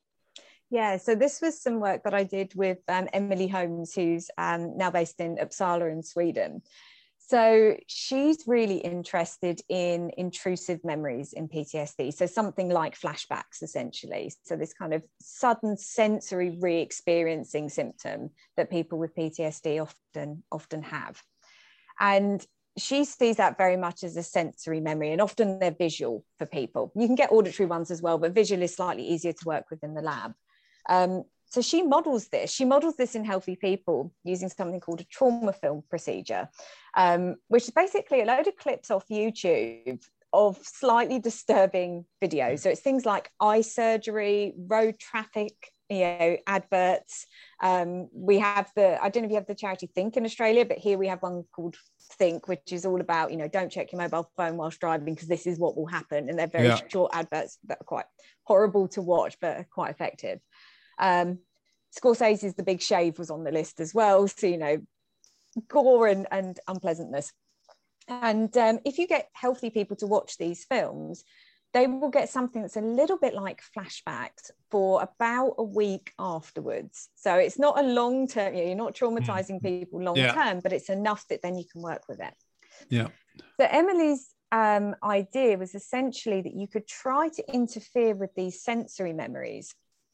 Yeah, so this was some work that I did with um, Emily Holmes, who's um, now based in Uppsala in Sweden. So she's really interested in intrusive memories in P T S D. So something like flashbacks, essentially. So this kind of sudden sensory re-experiencing symptom that people with P T S D often, often have. And she sees that very much as a sensory memory, and often they're visual for people. You can get auditory ones as well, but visual is slightly easier to work with in the lab. Um, so she models this. She models this in healthy people using something called a trauma film procedure, um, which is basically a load of clips off YouTube of slightly disturbing videos. So it's things like eye surgery, road traffic, you know, adverts. Um, we have the, I don't know if you have the charity Think in Australia, but here we have one called Think, which is all about, you know, don't check your mobile phone whilst driving because this is what will happen. And they're very yeah. short adverts that are quite horrible to watch, but are quite effective. Um, Scorsese's The Big Shave was on the list as well. So, you know, gore and, and unpleasantness. And um, if you get healthy people to watch these films, they will get something that's a little bit like flashbacks for about a week afterwards. So it's not a long term, you know, you're not traumatizing people long yeah. term, but it's enough that then you can work with it. Yeah. So Emily's um, idea was essentially that you could try to interfere with these sensory memories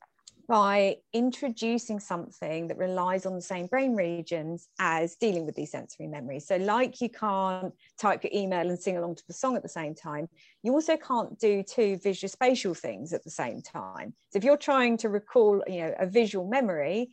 by introducing something that relies on the same brain regions as dealing with these sensory memories. So like you can't type your email and sing along to the song at the same time, you also can't do two visuospatial things at the same time. So if you're trying to recall, you know, a visual memory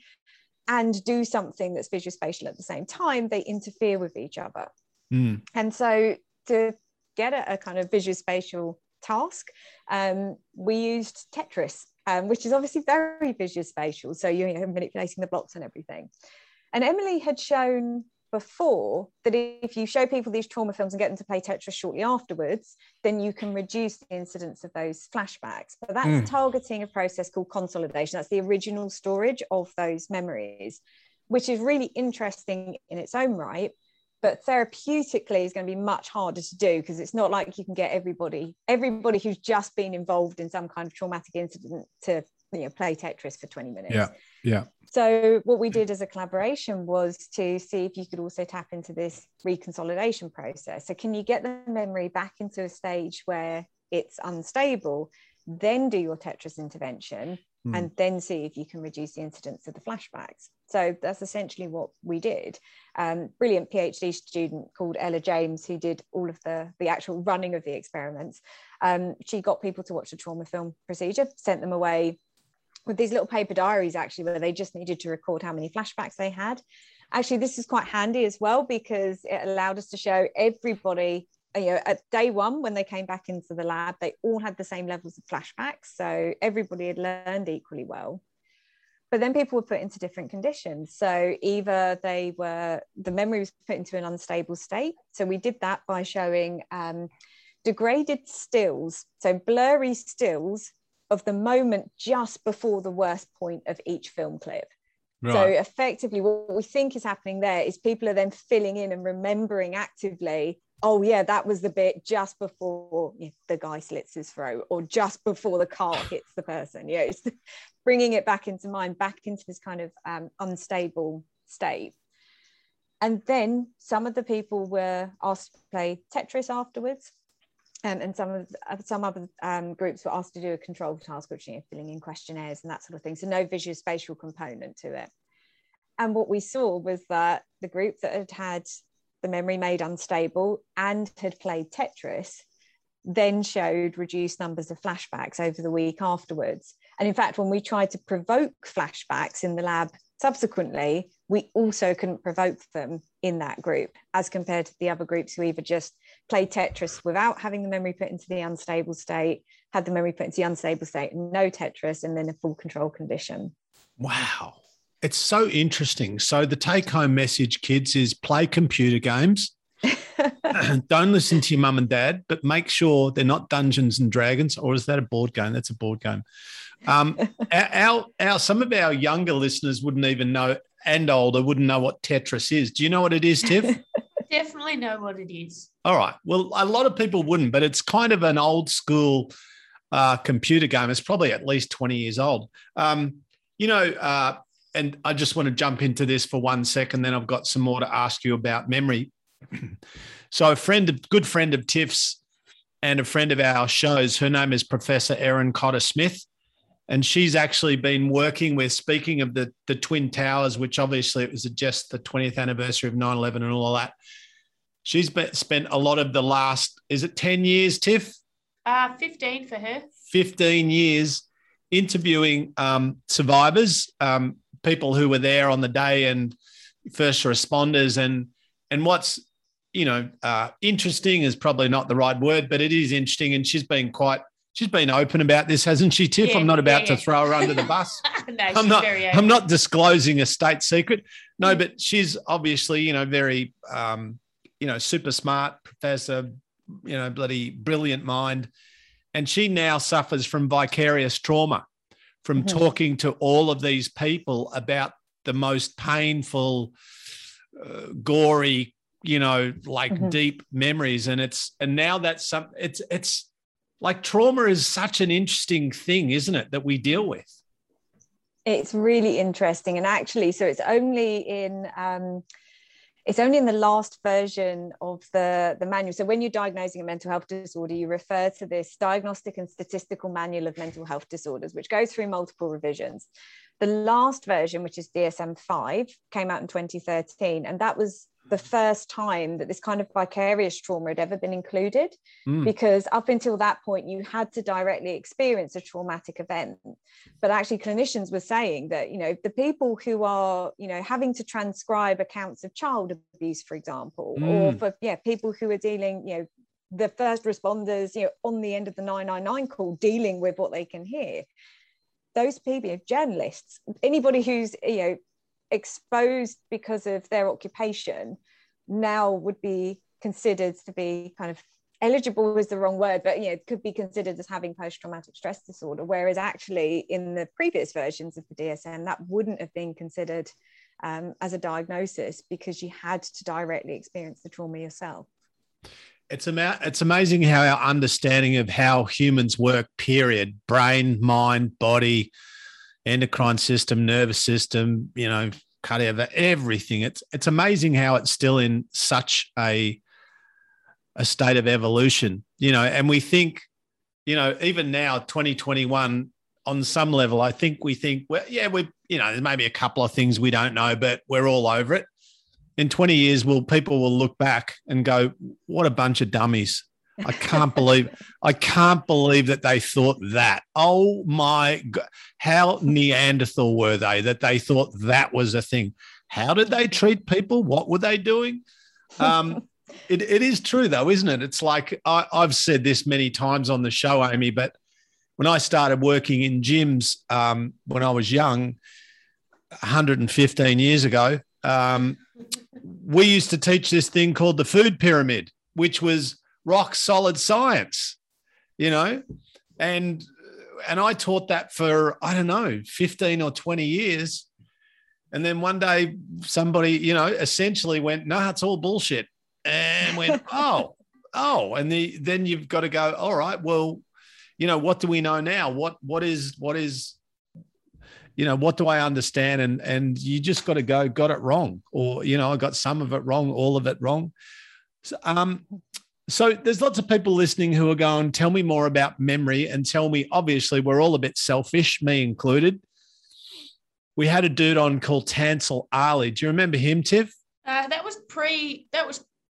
and do something that's visuospatial at the same time, they interfere with each other. Mm. And so to get a, a kind of visuospatial task, um, we used Tetris, um, which is obviously very visuospatial. So you're, you know, manipulating the blocks and everything. And Emily had shown before that if you show people these trauma films and get them to play Tetris shortly afterwards, then you can reduce the incidence of those flashbacks. But that's mm. targeting a process called consolidation. That's the original storage of those memories, which is really interesting in its own right. But therapeutically is going to be much harder to do because it's not like you can get everybody, everybody who's just been involved in some kind of traumatic incident to, you know, play Tetris for twenty minutes. Yeah, yeah. So what we did as a collaboration was to see if you could also tap into this reconsolidation process. So can you get the memory back into a stage where it's unstable, then do your Tetris intervention, mm. and then see if you can reduce the incidence of the flashbacks. So that's essentially what we did. Um, brilliant PhD student called Ella James, who did all of the, the actual running of the experiments. Um, she got people to watch the trauma film procedure, sent them away with these little paper diaries, actually, where they just needed to record how many flashbacks they had. Actually, this is quite handy as well, because it allowed us to show everybody, you know, at day one, when they came back into the lab, they all had the same levels of flashbacks. So everybody had learned equally well. But then people were put into different conditions. So either they were, the memory was put into an unstable state. So we did that by showing um, degraded stills, so blurry stills of the moment just before the worst point of each film clip. Right. So effectively what we think is happening there is people are then filling in and remembering actively, oh yeah, that was the bit just before, you know, the guy slits his throat, or just before the car hits the person. Yeah, it's bringing it back into mind, back into this kind of um, unstable state. And then some of the people were asked to play Tetris afterwards. Um, and some of some other um, groups were asked to do a control task, which, you know, filling in questionnaires and that sort of thing. So no visuospatial component to it. And what we saw was that the group that had had the memory made unstable and had played Tetris then showed reduced numbers of flashbacks over the week afterwards. And in fact, when we tried to provoke flashbacks in the lab subsequently, we also couldn't provoke them in that group as compared to the other groups who either just played Tetris without having the memory put into the unstable state, had the memory put into the unstable state, no Tetris, and then a full control condition. Wow. It's so interesting. So the take-home message, kids, is play computer games. Don't listen to your mum and dad, but make sure they're not Dungeons and Dragons, or is that a board game? That's a board game. Um, our, our, some of our younger listeners wouldn't even know, and older wouldn't know what Tetris is. Do you know what it is, Tiff? Definitely know what it is. All right. Well, a lot of people wouldn't, but it's kind of an old school uh, computer game. It's probably at least twenty years old. Um, you know, uh, and I just want to jump into this for one second, then I've got some more to ask you about memory. So a friend, a good friend of Tiff's and a friend of our shows, her name is Professor Erin Cotter-Smith, and she's actually been working with, speaking of the, the Twin Towers, which obviously it was just the twentieth anniversary of nine eleven and all of that. She's been, spent a lot of the last, is it ten years, Tiff? Uh, fifteen for her. fifteen years interviewing um, survivors, um, people who were there on the day and first responders. And, and what's, you know, uh, interesting is probably not the right word, but it is interesting. And she's been quite, she's been open about this, hasn't she, Tiff? Yeah, I'm not about yeah, yeah. to throw her under the bus. no, I'm she's not, very I'm not disclosing a state secret. No, Mm. but she's obviously, you know, very, um, you know, super smart professor, you know, bloody brilliant mind. And she now suffers from vicarious trauma from Mhm. talking to all of these people about the most painful, uh, gory, you know, like Mhm. deep memories. And it's, and now that's some, it's, it's like trauma is such an interesting thing, isn't it, that we deal with? It's really interesting. And actually, so it's only in, um, it's only in the last version of the, the manual. So when you're diagnosing a mental health disorder, you refer to this Diagnostic and Statistical Manual of Mental Health Disorders, which goes through multiple revisions. The last version, which is D S M five, came out in twenty thirteen. And that was the first time that this kind of vicarious trauma had ever been included, Mm. because up until that point, you had to directly experience a traumatic event. But actually clinicians were saying that, you know, the people who are, you know, having to transcribe accounts of child abuse, for example, or Mm. for, yeah, people who are dealing, you know, the first responders, you know, on the end of the nine nine nine call, dealing with what they can hear. Those people, you know, journalists, anybody who's, you know, exposed because of their occupation now would be considered to be kind of, eligible is the wrong word, but you know, could be considered as having post-traumatic stress disorder, whereas actually in the previous versions of the D S M that wouldn't have been considered um, as a diagnosis, because you had to directly experience the trauma yourself. It's, ama- it's amazing how our understanding of how humans work, period, brain, mind, body, endocrine system, nervous system, you know, cardiovascular, everything. It's it's amazing how it's still in such a a state of evolution, you know, and we think, you know, even now, twenty twenty-one, on some level, I think we think, well, yeah, we, you know, there's maybe a couple of things we don't know, but we're all over it. In twenty years, will people will look back and go, what a bunch of dummies. I can't believe, I can't believe that they thought that. Oh my God, how Neanderthal were they that they thought that was a thing? How did they treat people? What were they doing? Um, it, it is true though, isn't it? It's like, I, I've said this many times on the show, Amy, but when I started working in gyms um, when I was young, one hundred fifteen years ago, um, we used to teach this thing called the food pyramid, which was rock solid science, you know, and and I taught that for, I don't know, fifteen or twenty years. And then one day somebody, you know, essentially went, no, it's all bullshit. And went, oh, oh. And the, then you've got to go, all right, well, you know, what do we know now? What, what is, what is, you know, what do I understand? And, and you just got to go, got it wrong. Or, you know, I got some of it wrong, all of it wrong. So, um, So there's lots of people listening who are going, tell me more about memory, and tell me, obviously, we're all a bit selfish, me included. We had a dude on called Tansel Ali. Do you remember him, Tiff? Uh, that was pre. That was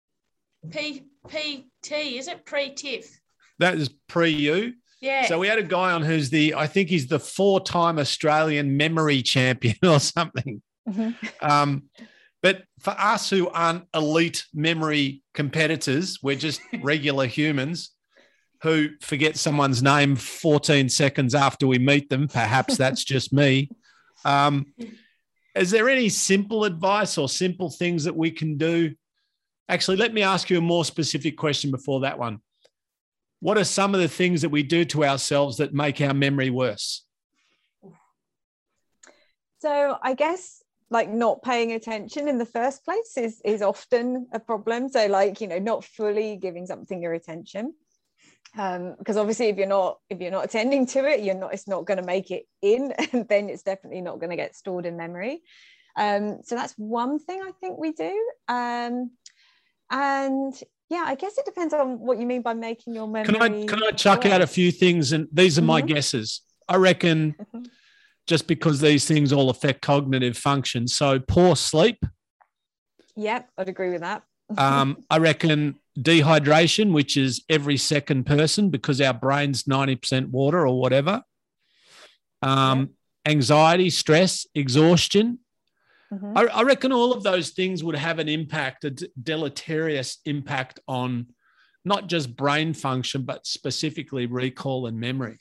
P P T, is it pre-T I F? That is pre-you. Yeah. So we had a guy on who's the, I think he's the four-time Australian memory champion or something. Mm-hmm. Um, but for us who aren't elite memory competitors, we're just regular humans who forget someone's name fourteen seconds after we meet them. Perhaps that's just me. Um, is there any simple advice or simple things that we can do? Actually, let me ask you a more specific question before that one. What are some of the things that we do to ourselves that make our memory worse? So I guess like not paying attention in the first place is, is often a problem. So like, you know, not fully giving something your attention. Um, because obviously if you're not, if you're not attending to it, you're not, it's not going to make it in, and then it's definitely not going to get stored in memory. Um, so that's one thing I think we do. Um, and yeah, I guess it depends on what you mean by making your memory. Can I, can I chuck work. out a few things? And these are my mm-hmm. guesses. I reckon mm-hmm. just because these things all affect cognitive function. So poor sleep. Yep, I'd agree with that. um, I reckon dehydration, which is every second person because our brain's ninety percent water or whatever. Um, yep. Anxiety, stress, exhaustion. Mm-hmm. I, I reckon all of those things would have an impact, a d- deleterious impact on not just brain function, but specifically recall and memory.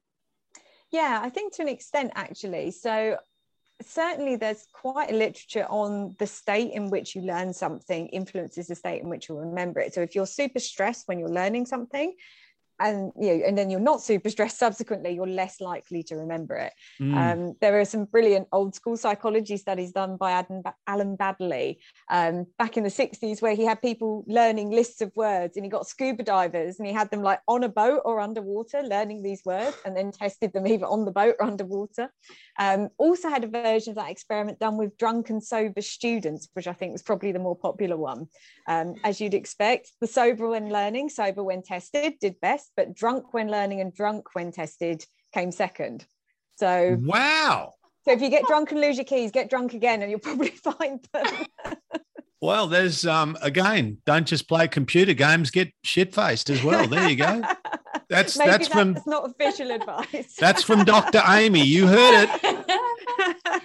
Yeah, I think to an extent, actually. So certainly there's quite a literature on the state in which you learn something influences the state in which you remember it. So if you're super stressed when you're learning something, and you know, and then you're not super stressed subsequently, you're less likely to remember it. Mm. Um, there are some brilliant old school psychology studies done by Adam, Alan Baddeley um, back in the sixties, where he had people learning lists of words, and he got scuba divers and he had them like on a boat or underwater learning these words, and then tested them either on the boat or underwater. Um, also had a version of that experiment done with drunk and sober students, which I think was probably the more popular one. Um, as you'd expect, the sober when learning, sober when tested did best, but drunk when learning and drunk when tested came second. So wow. So if you get drunk and lose your keys, get drunk again and you'll probably find them. Well, there's um again, don't just play computer games, get shit-faced as well. There you go. That's Maybe that's, that's from that's not official advice. That's from Doctor Amy. You heard it.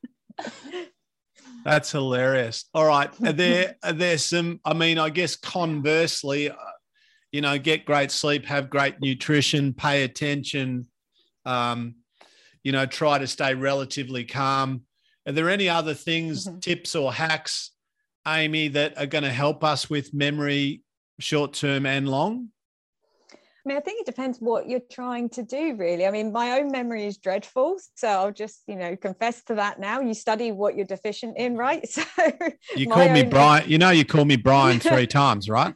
That's hilarious. All right. Are there are there some, I mean, I guess conversely, uh, you know, get great sleep, have great nutrition, pay attention, um, you know, try to stay relatively calm. Are there any other things, mm-hmm. tips or hacks, Amy, that are going to help us with memory short term and long? I mean, I think it depends what you're trying to do, really. I mean, my own memory is dreadful, so I'll just, you know, confess to that now. You study what you're deficient in, right? So you call me Brian. You know, you call me Brian three times, right?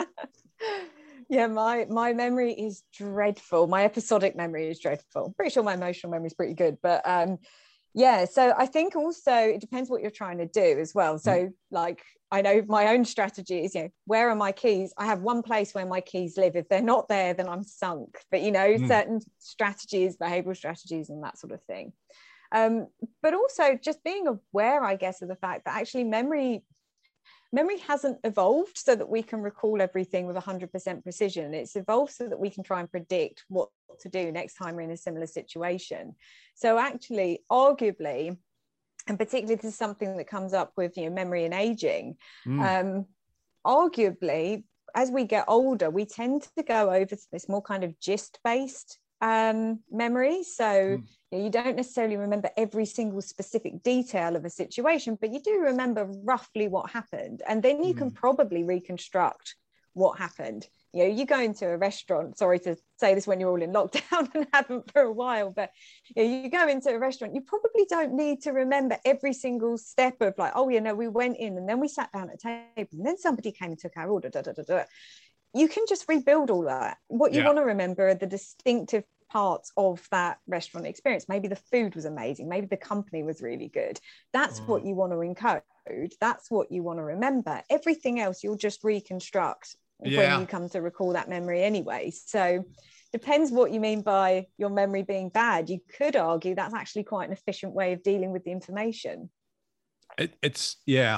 Yeah, my my memory is dreadful. My episodic memory is dreadful. I'm pretty sure my emotional memory is pretty good, but um, yeah. So I think also it depends what you're trying to do as well. So mm. like. I know my own strategy is, you know, where are my keys? I have one place where my keys live. If they're not there, then I'm sunk. But, you know, mm. certain strategies, behavioral strategies and that sort of thing. Um, but also just being aware, I guess, of the fact that actually memory, memory hasn't evolved so that we can recall everything with one hundred percent precision. It's evolved so that we can try and predict what to do next time we're in a similar situation. So actually, arguably, and particularly this is something that comes up with, you know, memory and aging. Mm. Um, arguably, as we get older, we tend to go over to this more kind of gist-based um, memory. So mm. you know, you don't necessarily remember every single specific detail of a situation, but you do remember roughly what happened. And then you mm. can probably reconstruct what happened. You know, you go into a restaurant, sorry to say this when you're all in lockdown and haven't for a while, but you know, you go into a restaurant, you probably don't need to remember every single step of like, oh, you know, we went in and then we sat down at a table and then somebody came and took our order. Da, da, da, da. You can just rebuild all that. What you yeah. want to remember are the distinctive parts of that restaurant experience. Maybe the food was amazing. Maybe the company was really good. That's mm. what you want to encode. That's what you want to remember. Everything else you'll just reconstruct yeah. when you come to recall that memory anyway. So depends what you mean by your memory being bad. You could argue that's actually quite an efficient way of dealing with the information. It, it's yeah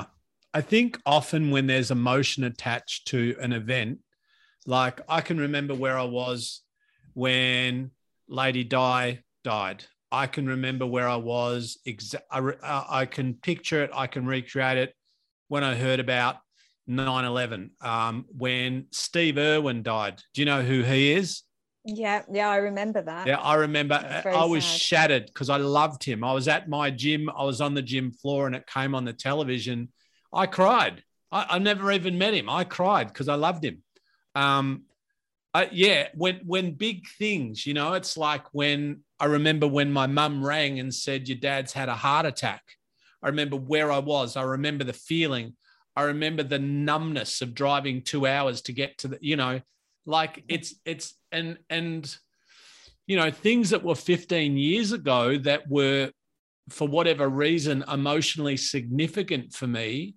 I think often when there's emotion attached to an event, like I can remember where I was when Lady Di died. I can remember where I was. Exa- I, I can picture it. I can recreate it when I heard about nine eleven, um, when Steve Irwin died. Do you know who he is? Yeah, yeah, I remember that. Yeah, I remember. I was sad. shattered because I loved him. I was at my gym. I was on the gym floor and it came on the television. I cried. I, I never even met him. I cried because I loved him. Um, I, yeah, when when big things, you know, it's like when I remember when my mum rang and said, your dad's had a heart attack. I remember where I was. I remember the feeling. I remember the numbness of driving two hours to get to the, you know, like it's, it's, and, and, you know, things that were fifteen years ago that were, for whatever reason, emotionally significant for me,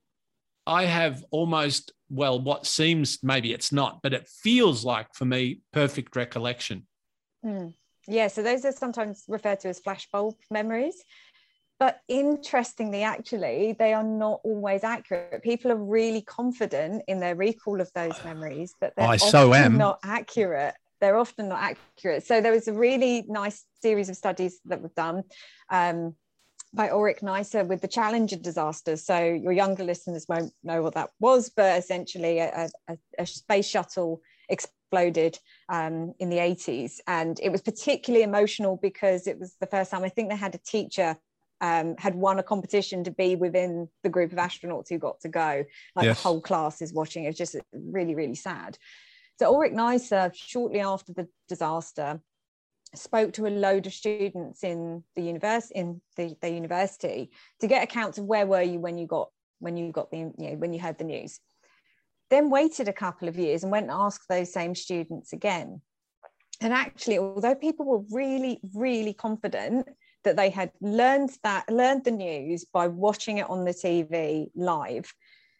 I have almost, well, what seems, maybe it's not, but it feels like for me, perfect recollection. Mm. Yeah, so those are sometimes referred to as flashbulb memories. But interestingly, actually, they are not always accurate. People are really confident in their recall of those memories, but they're I often so am. not accurate. They're often not accurate. So there was a really nice series of studies that were done um, by Ulrich Neisser with the Challenger disaster. So your younger listeners won't know what that was, but essentially a, a, a space shuttle exploded um, in the eighties. And it was particularly emotional because it was the first time, I think they had a teacher Um, had won a competition to be within the group of astronauts who got to go. Like yes. The whole class is watching. It's just really, really sad. So Ulrich Neisser, shortly after the disaster, spoke to a load of students in the universe in the, the university to get accounts of where were you when you got when you got the you know when you heard the news. Then waited a couple of years and went and asked those same students again. And actually, although people were really, really confident that they had learned that learned the news by watching it on the T V live,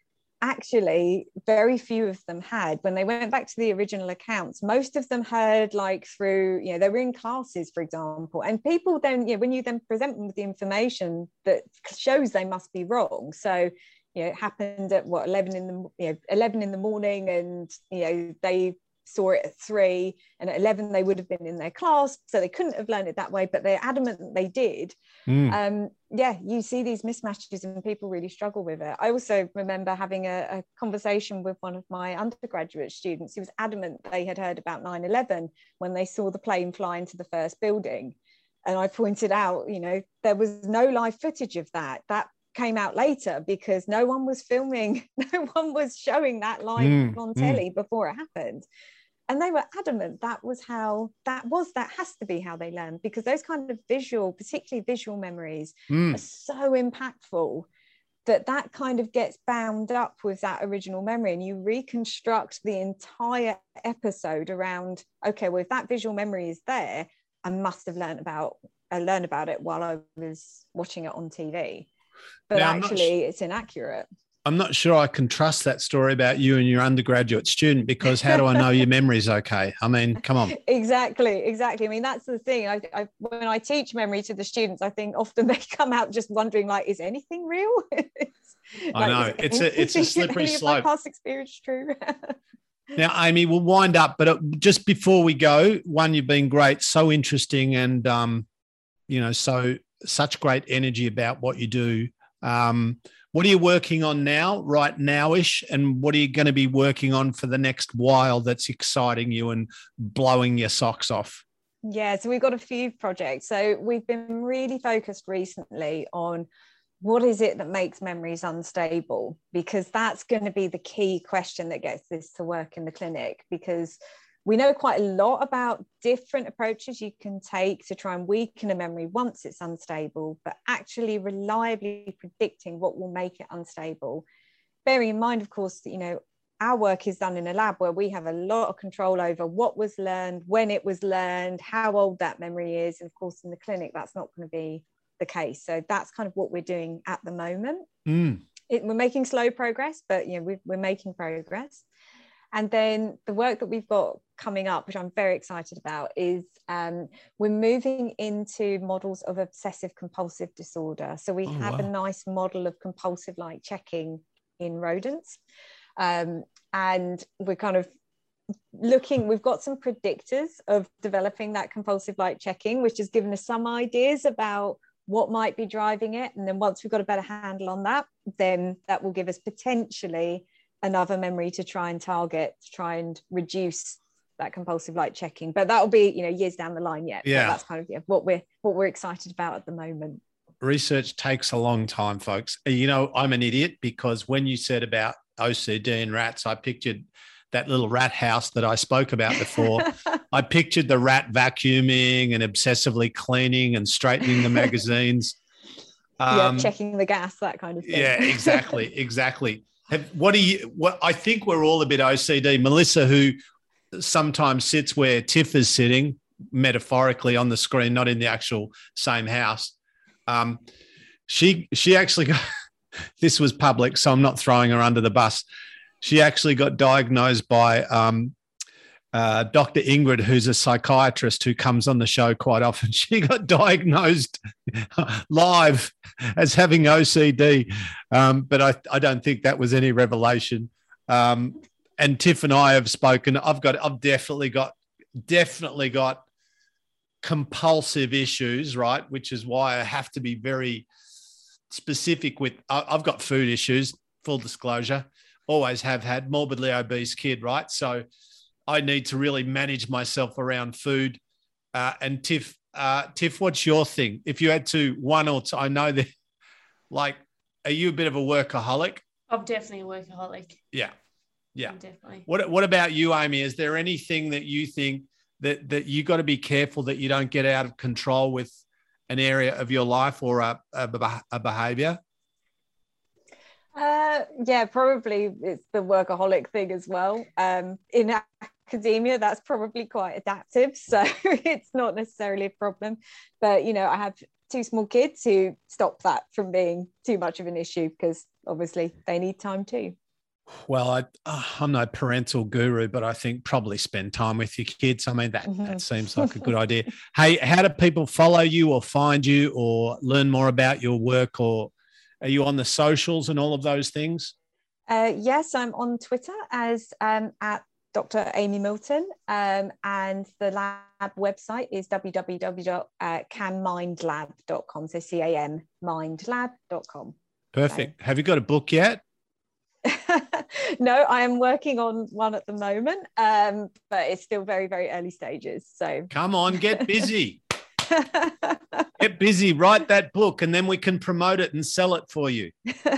actually very few of them had. When they went back to the original accounts, most of them heard like through, you know, they were in classes, for example, and people then, you know, when you then present them with the information that shows they must be wrong. So, you know, it happened at what eleven in the you know eleven in the morning, and you know they saw it at three, and at eleven they would have been in their class, so they couldn't have learned it that way, but they're adamant that they did. Mm. Um, yeah, you see these mismatches and people really struggle with it. I also remember having a, a conversation with one of my undergraduate students who was adamant they had heard about nine eleven when they saw the plane fly into the first building. And I pointed out, you know, there was no live footage of that. That came out later because no one was filming, no one was showing that live mm, on telly mm. before it happened. And they were adamant that was how, that was, that has to be how they learn, because those kind of visual, particularly visual memories mm. are so impactful that that kind of gets bound up with that original memory, and you reconstruct the entire episode around, okay, well, if that visual memory is there, I must have learned about, I learned about it while I was watching it on T V. But now, actually, sh- it's inaccurate. I'm not sure I can trust that story about you and your undergraduate student, because how do I know your memory's okay? I mean, come on. Exactly, exactly. I mean, that's the thing. I, I, when I teach memory to the students, I think often they come out just wondering, like, is anything real? I like, know. It's a, it's a slippery slope. My past experience true. Now, Amy, we'll wind up, but just before we go, one, you've been great, so interesting, and, um, you know, so such great energy about what you do. Um, what are you working on now, right now-ish, and what are you going to be working on for the next while that's exciting you and blowing your socks off? Yeah, so we've got a few projects. So we've been really focused recently on what is it that makes memories unstable, because that's going to be the key question that gets this to work in the clinic, because we know quite a lot about different approaches you can take to try and weaken a memory once it's unstable, but actually reliably predicting what will make it unstable. Bearing in mind, of course, that, you know, our work is done in a lab where we have a lot of control over what was learned, when it was learned, how old that memory is. And of course, in the clinic, that's not going to be the case. So that's kind of what we're doing at the moment. Mm. It, we're making slow progress, but, you know, we've, we're making progress. And then the work that we've got coming up, which I'm very excited about, is um, we're moving into models of obsessive compulsive disorder. So we Oh, have wow. a nice model of compulsive light checking in rodents. Um, and we're kind of looking, we've got some predictors of developing that compulsive light checking, which has given us some ideas about what might be driving it. And then once we've got a better handle on that, then that will give us potentially another memory to try and target, to try and reduce that compulsive light checking. But that will be, you know, years down the line yet. Yeah. But that's kind of yeah, what we're what we're excited about at the moment. Research takes a long time, folks. You know, I'm an idiot because when you said about O C D and rats, I pictured that little rat house that I spoke about before. I pictured the rat vacuuming and obsessively cleaning and straightening the magazines. Yeah, Um, checking the gas, that kind of thing. Yeah, exactly, exactly. Have, what do you? What I think we're all a bit O C D. Melissa, who sometimes sits where Tiff is sitting, metaphorically on the screen, not in the actual same house. Um, she she actually got. This was public, so I'm not throwing her under the bus. She actually got diagnosed by um, uh, Doctor Ingrid, who's a psychiatrist who comes on the show quite often. She got diagnosed live as having O C D, um, but I, I don't think that was any revelation. Um, and Tiff and I have spoken. I've got, I've definitely got, definitely got compulsive issues, right? Which is why I have to be very specific with. I've got food issues. Full disclosure. Always have had, morbidly obese kid, right? So I need to really manage myself around food. Uh, and Tiff, uh, Tiff, what's your thing? If you had to one or two, I know that, like, are you a bit of a workaholic? I'm definitely a workaholic. Yeah, yeah. I'm definitely. What What about you, Amy? Is there anything that you think that that you got to be careful that you don't get out of control with an area of your life or a a, a behavior? Uh, yeah, probably it's the workaholic thing as well. Um, in academia, that's probably quite adaptive, so it's not necessarily a problem. But, you know, I have two small kids who stop that from being too much of an issue because obviously they need time too. Well, I, uh, I'm no parental guru, but I think probably spend time with your kids. I mean, that, Mm-hmm. that seems like a good idea. Hey, how do people follow you or find you or learn more about your work, or are you on the socials and all of those things? Uh, yes, I'm on Twitter as um, at Doctor Amy Milton, um, and the lab website is w w w dot cam mind lab dot com. So C A M mind lab dot com. Perfect. So. Have you got a book yet? No, I am working on one at the moment, um, but it's still very, very early stages. So come on, get busy. Get busy, write that book, and then we can promote it and sell it for you.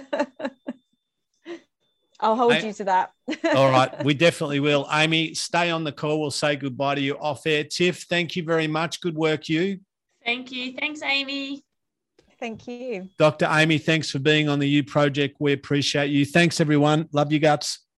I'll hold hey, you to that. All right, we definitely will. Amy, stay on the call. We'll say goodbye to you off air. Tiff, thank you very much. Good work, you. Thank you. Thanks, Amy. Thank you. Doctor Amy, thanks for being on the U Project. We appreciate you. Thanks, everyone. Love you guts.